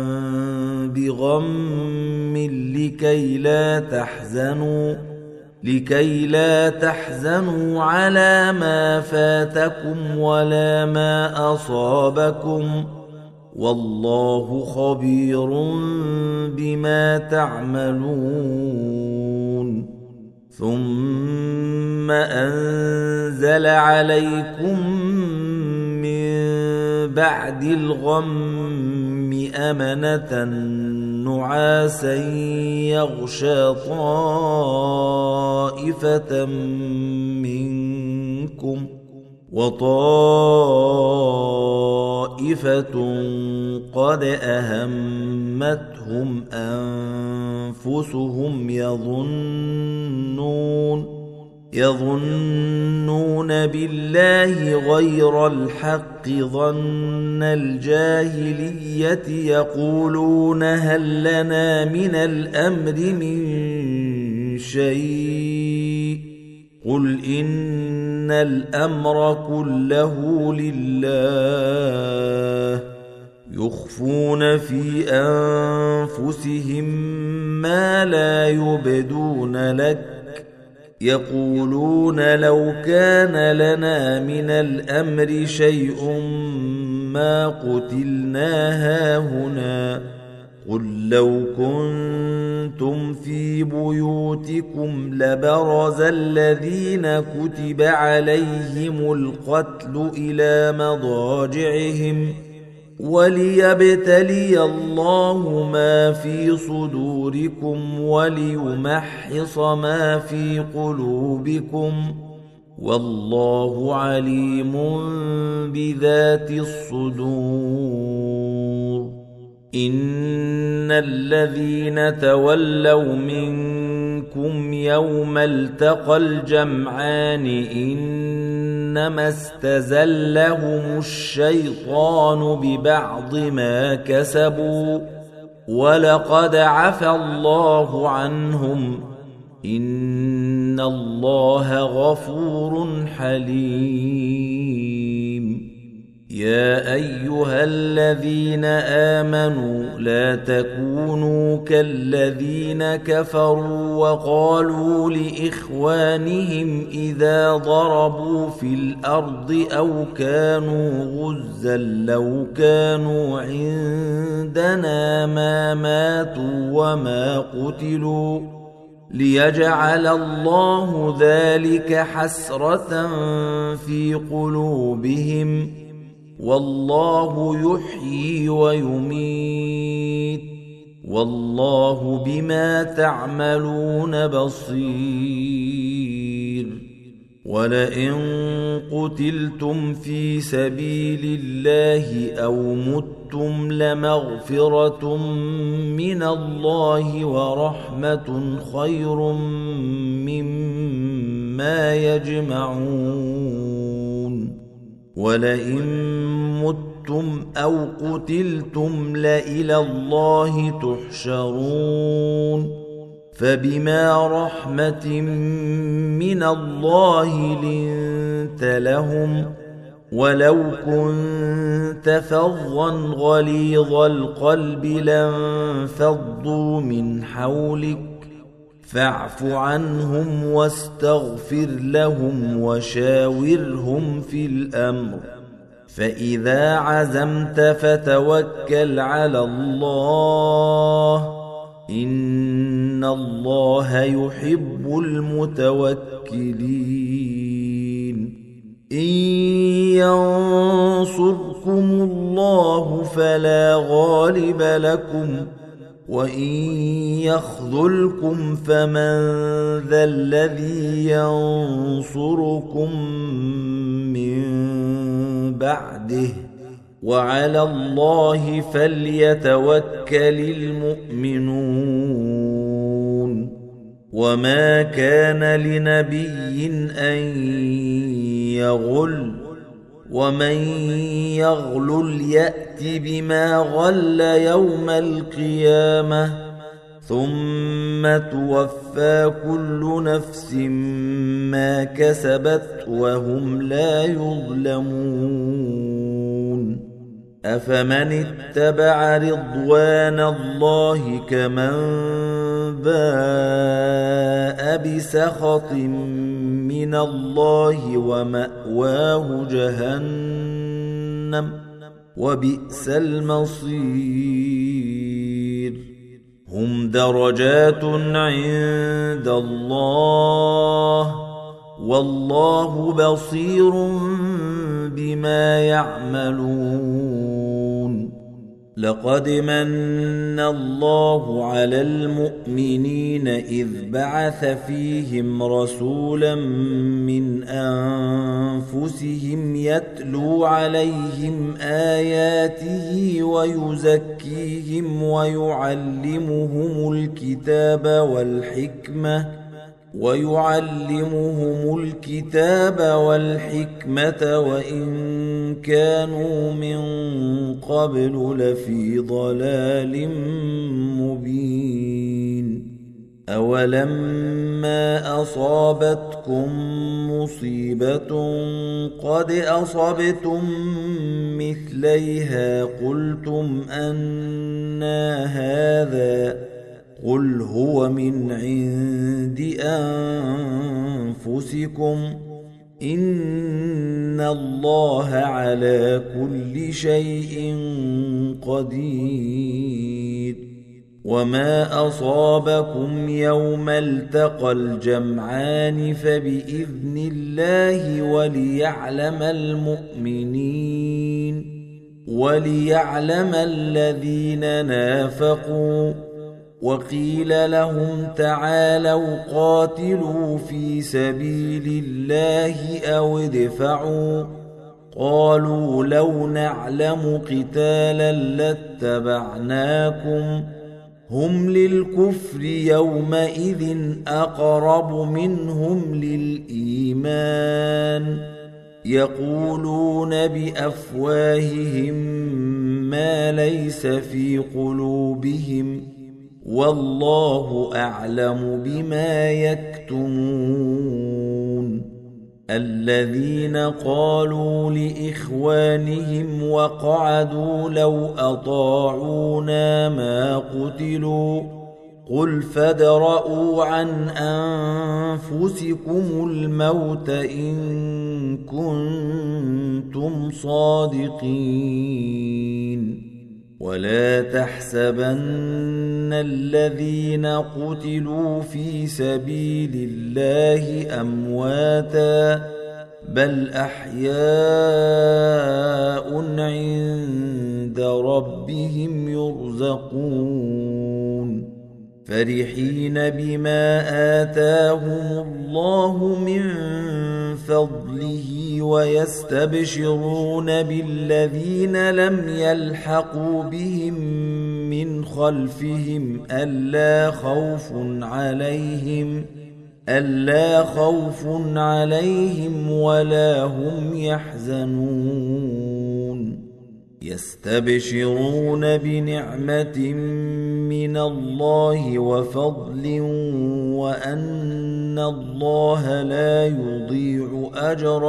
بغم لكي لا تحزنوا على ما فاتكم ولا ما أصابكم والله خبير بما تعملون. ثم أنزل عليكم من بعد الغم أمنة نعاسا يغشى طائفة منكم وطائفة قد أهمتهم أنفسهم يظنون بالله غير الحق ظن الجاهلية يقولون هل لنا من الأمر من شيء قل إن الأمر كله لله يخفون في أنفسهم ما لا يبدون لك يقولون لو كان لنا من الأمر شيء ما قتلنا هاهنا قل لو كنتم في بيوتكم لبرز الذين كتب عليهم القتل إلى مضاجعهم وليبتلي الله ما في صدوركم وليمحص ما في قلوبكم والله عليم بذات الصدور إن الذين تولوا منكم يوم التقى الجمعان إنما استزلهم الشيطان ببعض ما كسبوا ولقد عفى الله عنهم إن الله غفور حليم يا أيها الذين آمنوا لا تكونوا كالذين كفروا وقالوا لإخوانهم إذا ضربوا في الأرض أو كانوا غزا لو كانوا عندنا ما ماتوا وما قتلوا ليجعل الله ذلك حسرة في قلوبهم والله يحيي ويميت والله بما تعملون بصير ولئن قتلتم في سبيل الله أو متم لمغفرة من الله ورحمة خير مما يجمعون ولئن متم أو قتلتم لإلى الله تحشرون فبما رحمة من الله لنت لهم ولو كنت فظا غليظ القلب لانفضوا من حولك فاعف عنهم واستغفر لهم وشاورهم في الأمر فإذا عزمت فتوكل على الله إن الله يحب المتوكلين إن ينصركم الله فلا غالب لكم وإن يخذلكم فمن ذا الذي ينصركم من بعده وعلى الله فليتوكل المؤمنون وما كان لنبي أن يغل ومن يغلل يأت بما غل يوم القيامة ثم توفى كل نفس ما كسبت وهم لا يظلمون أفمن اتبع رضوان الله كمن باء بسخط من الله ومأواه جهنم وبئس المصير هم درجات عند الله والله بصير بما يعملون لقد من الله على المؤمنين إذ بعث فيهم رسولا من أنفسهم يتلو عليهم آياته ويزكيهم ويعلمهم الكتاب والحكمة وإن كانوا من قبل لفي ضلال مبين أولما أصابتكم مصيبة قد أصبتم مثليها قلتم أنى هذا قل هو من عند أنفسكم إن الله على كل شيء قدير وما أصابكم يوم التقى الجمعان فبإذن الله وليعلم الذين نافقوا وقيل لهم تعالوا قاتلوا في سبيل الله أو ادفعوا قالوا لو نعلم قتالا لاتبعناكم هم للكفر يومئذ أقرب منهم للإيمان يقولون بأفواههم ما ليس في قلوبهم والله أعلم بما يكتمون الذين قالوا لإخوانهم وقعدوا لو أطاعونا ما قتلوا قل فادرءوا عن أنفسكم الموت إن كنتم صادقين ولا تحسبن الذين قتلوا في سبيل الله أمواتا بل أحياء عند ربهم يرزقون فرحين بما آتاهم الله من فضله ويستبشرون بالذين لم يلحقوا بهم من خلفهم ألا خوف عليهم ولا هم يحزنون يستبشرون بنعمة من الله وفضل وأن الله لا يضيع أجر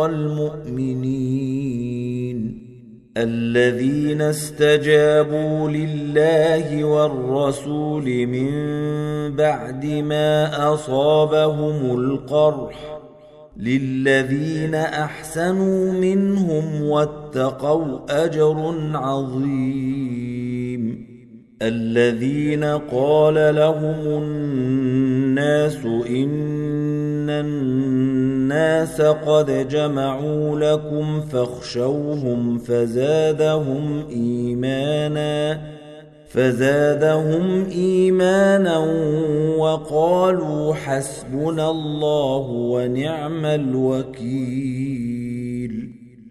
المؤمنين الذين استجابوا لله والرسول من بعد ما أصابهم القرح للذين أحسنوا منهم واتقوا أجر عظيم الذين قال لهم الناس إن الناس قد جمعوا لكم فاخشوهم فزادهم إيمانا وقالوا حسبنا الله ونعم الوكيل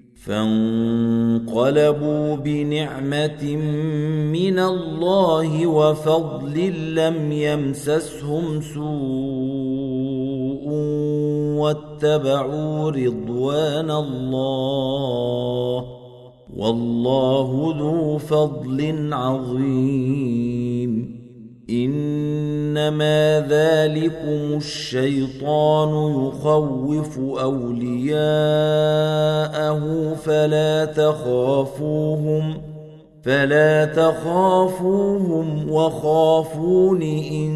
فانقلبوا بنعمة من الله وفضل لم يمسسهم سوء واتبعوا رضوان الله والله ذو فضل عظيم إنما ذلكم الشيطان يخوف أولياءه فلا تخافوهم وخافون إن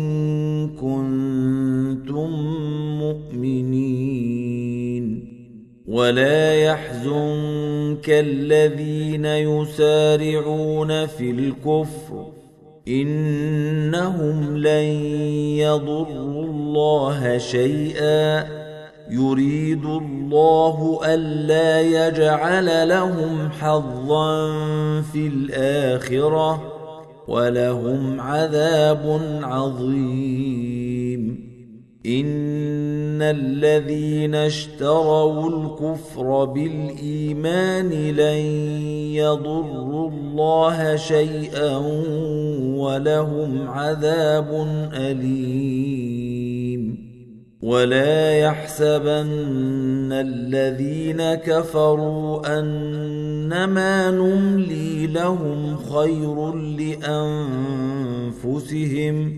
كنتم مؤمنين ولا يحزنك الذين يسارعون في الكفر إنهم لن يضروا الله شيئا يريد الله ألا يجعل لهم حظا في الآخرة ولهم عذاب عظيم. إن الذين اشتروا الكفر بالإيمان لن يضروا الله شيئا ولهم عذاب أليم. ولا يحسبن الذين كفروا أنما نملي لهم خير لأنفسهم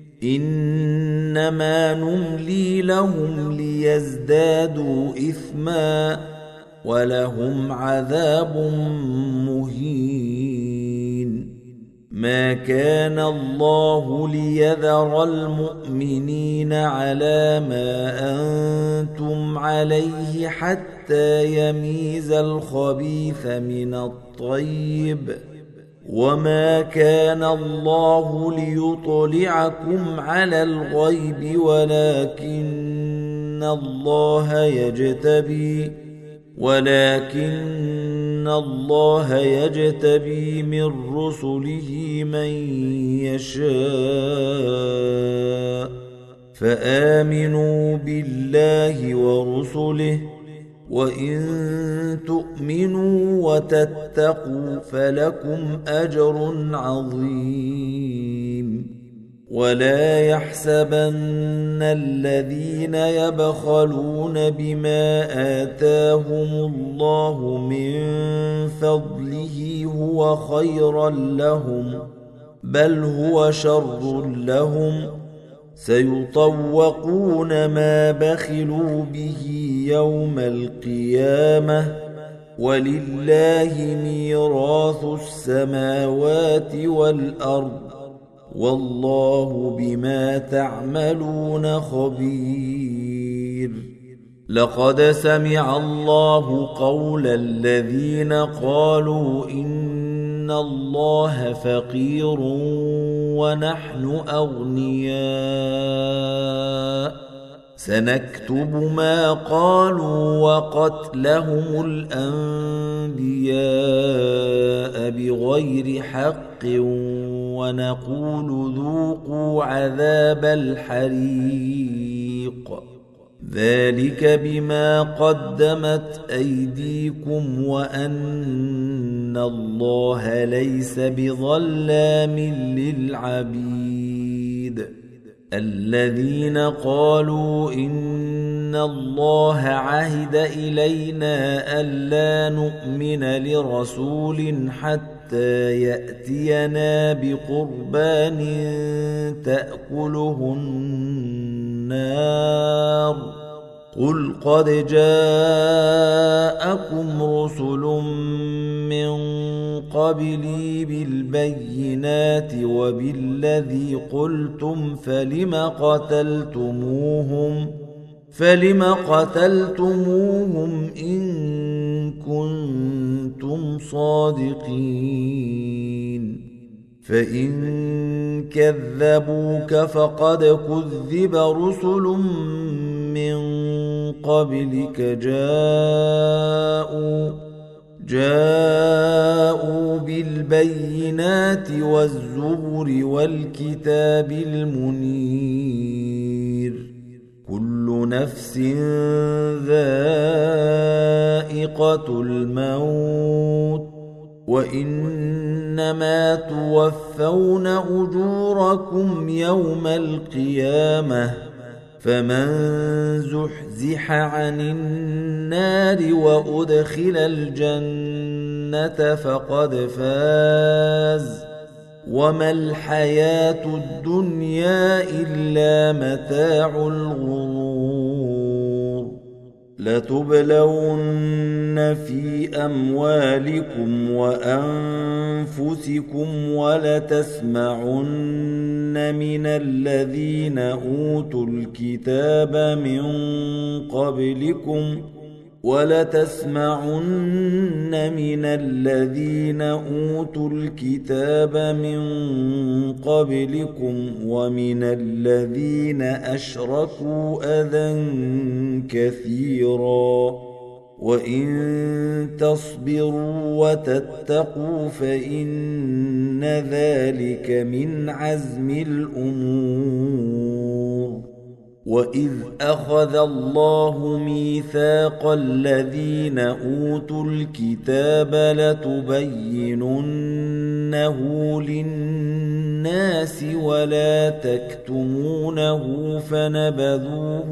إنما نملي لهم ليزدادوا إثما ولهم عذاب مهين. ما كان الله ليذر المؤمنين على ما أنتم عليه حتى يميز الخبيث من الطيب وما كان الله ليطلعكم على الغيب ولكن الله يجتبي من رسله من يشاء فآمنوا بالله ورسله وإن تؤمنوا وتتقوا فلكم أجر عظيم. ولا يحسبن الذين يبخلون بما آتاهم الله من فضله هو خيرا لهم بل هو شر لهم سيطوقون ما بخلوا به يوم القيامة ولله ميراث السماوات والأرض والله بما تعملون خبير. لقد سمع الله قول الذين قالوا إن الله فقير ونحن أغنياء سنكتب ما قالوا وقتلهم الأنبياء بغير حق ونقول ذوقوا عذاب الحريق ذلك بما قدمت أيديكم وأن الله ليس بظلام للعبيد. الذين قالوا إن الله عهد إلينا ألا نؤمن لرسول حتى يأتينا بقربان تأكله النار قل قد جاءكم رسل من قبلي بالبينات وبالذي قلتم فلم قتلتموهم إن كنتم صادقين. فإن كذبوك فقد كذب رسل من قبلك جاءوا بالبينات والزبر والكتاب المنير كل نفس ذائقة الموت وإنما توفون أجوركم يوم القيامة فمن زحزح عن النار وأدخل الجنة فقد فاز وما الحياة الدنيا إلا متاع الغرور. لتبلون في أموالكم وأنفسكم ولتسمعن من الذين أوتوا الكتاب من قبلكم وَلَتَسْمَعُنَّ مِنَ الَّذِينَ أُوتُوا الْكِتَابَ مِنْ قَبْلِكُمْ وَمِنَ الَّذِينَ أَشْرَكُوا أَذًى كَثِيرًا وَإِنْ تَصْبِرُوا وَتَتَّقُوا فَإِنَّ ذَلِكَ مِنْ عَزْمِ الْأُمُورِ وَإِذْ أَخَذَ اللَّهُ مِيثَاقَ الَّذِينَ أُوتُوا الْكِتَابَ لَتُبَيِّنُنَّهُ لِلنَّاسِ وَلَا تَكْتُمُونَهُ فَنَبَذُوهُ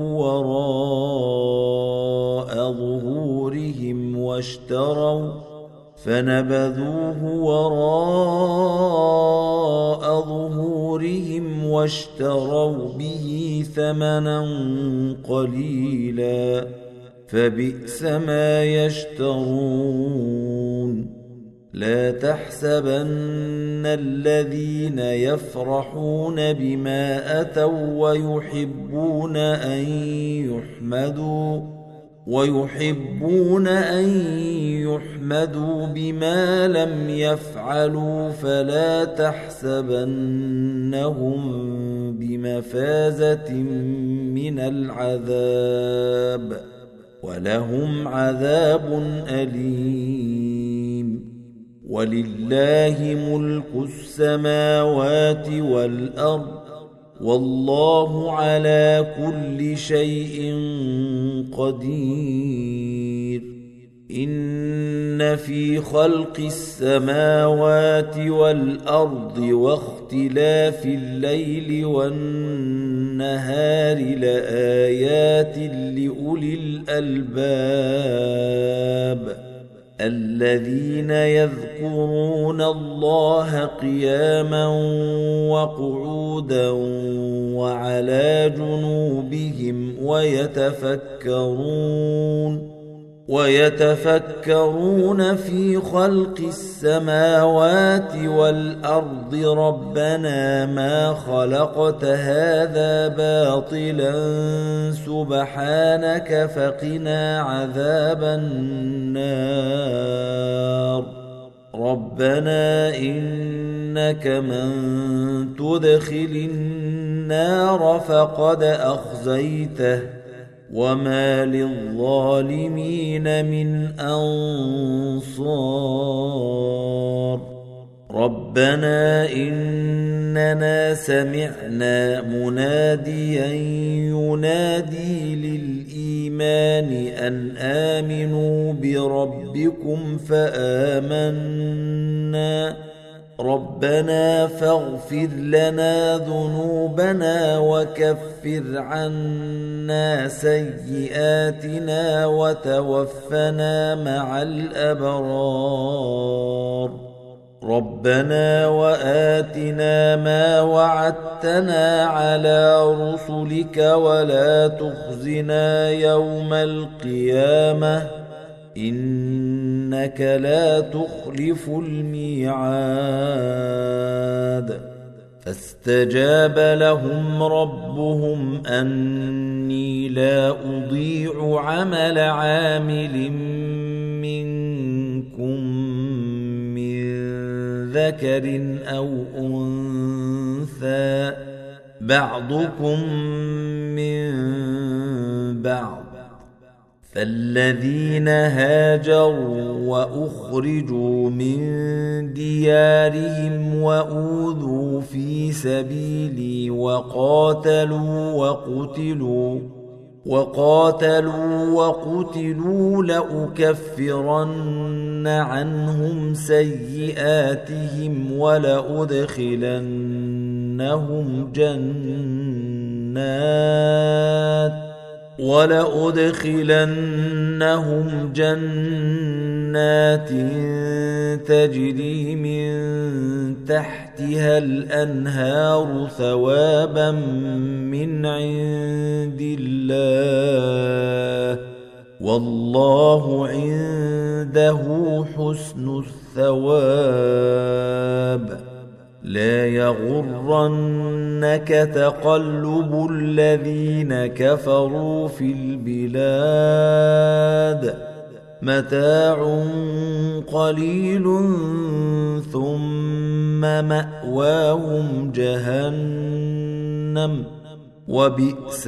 وَرَاءَ ظُهُورِهِمْ وَاشْتَرَوْا بِهِ ثَمَنًا قَلِيلًا فَبِئْسَ مَا يَشْتَرُونَ لَا تَحْسَبَنَّ الَّذِينَ يَفْرَحُونَ بِمَا أَتَوا وَيُحِبُّونَ أَن يُحْمَدُوا بِمَا لَمْ يَفْعَلُوا فَلَا تَحْسَبَنَّهُم بِمَفَازَةٍ مِنَ الْعَذَابِ وَلَهُمْ عَذَابٌ أَلِيمٌ وَلِلَّهِ مُلْكُ السَّمَاوَاتِ وَالْأَرْضِ وَاللَّهُ عَلَى كُلِّ شَيْءٍ قَدِيرٌ إِنَّ فِي خَلْقِ السَّمَاوَاتِ وَالْأَرْضِ وَاخْتِلَافِ اللَّيْلِ وَالنَّهَارِ لَآيَاتٍ لِأُولِي الْأَلْبَابِ الَّذِينَ يَذْكُرُونَ اللَّهَ قِيَامًا وَقُعُودًا وَعَلَى جُنُوبِهِمْ وَيَتَفَكَّرُونَ فِي خَلْقِ السَّمَاوَاتِ وَالْأَرْضِ رَبَّنَا مَا خَلَقْتَ هَذَا بَاطِلًا سُبْحَانَكَ فَقِنَا عَذَابَ النَّارِ رَبَّنَا إِنَّكَ مَن تُدْخِلِ النَّارَ فَقَدْ أَخْزَيْتَهُ وَمَا لِلظَّالِمِينَ مِنْ أَنصَارٍ رَبَّنَا إِنَّنَا سَمِعْنَا مُنَادِيًا يُنَادِي لِلْإِيمَانِ أَنْ آمِنُوا بِرَبِّكُمْ فَآمَنَّا رَبَّنَا فَاغْفِرْ لَنَا ذُنُوبَنَا وَكَفِّرْ عَنَّا سَيِّئَاتِنَا وَتَوَفَّنَا مَعَ الْأَبْرَارِ رَبَّنَا وَآتِنَا مَا وَعَدتَّنَا عَلَى رُسُلِكَ وَلَا تُخْزِنَا يَوْمَ الْقِيَامَةِ إِنَّكَ لَا تُخْلِفُ الْمِيعَادَ فَاسْتَجَابَ لَهُمْ رَبُّهُمْ أَنِّي لَا أُضِيعُ عَمَلَ عَامِلٍ مِّنكُم مِّن ذَكَرٍ أَوْ أُنثَىٰ بَعْضُكُم مِّن بَعْضٍ فالذين هاجروا وأخرجوا من ديارهم وأوذوا في سبيلي وقاتلوا وقتلوا لأكفرن عنهم سيئاتهم ولأدخلنهم جنات تجري من تحتها الأنهار ثوابا من عند الله والله عنده حسن الثواب لا يغرنك تقلب الذين كفروا في البلاد متاع قليل ثم مأواهم جهنم وبئس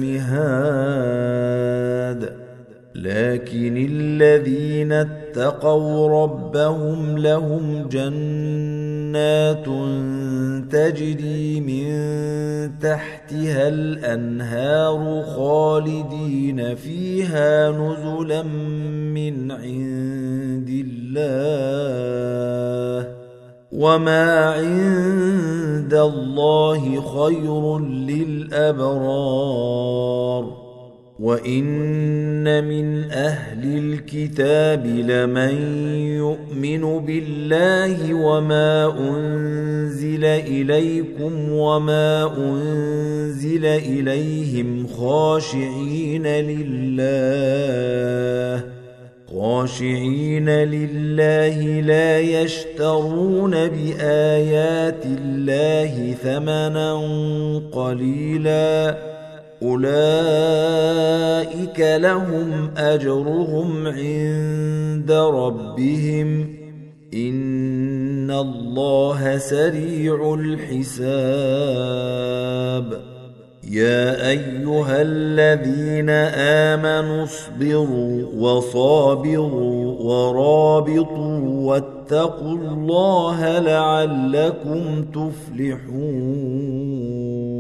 المهاد لكن الذين اتقوا ربهم لهم جنات تجري من تحتها الأنهار خالدين فيها نزلا من عند الله وما عند الله خير للأبرار وإن من أهل الكتاب لمن يؤمن بالله وما أنزل إليكم وما أنزل إليهم خاشعين لله لا يشترون بآيات الله ثمنا قليلا أولئك لهم أجرهم عند ربهم إن الله سريع الحساب يا أيها الذين آمنوا اصبروا وصابروا ورابطوا واتقوا الله لعلكم تفلحون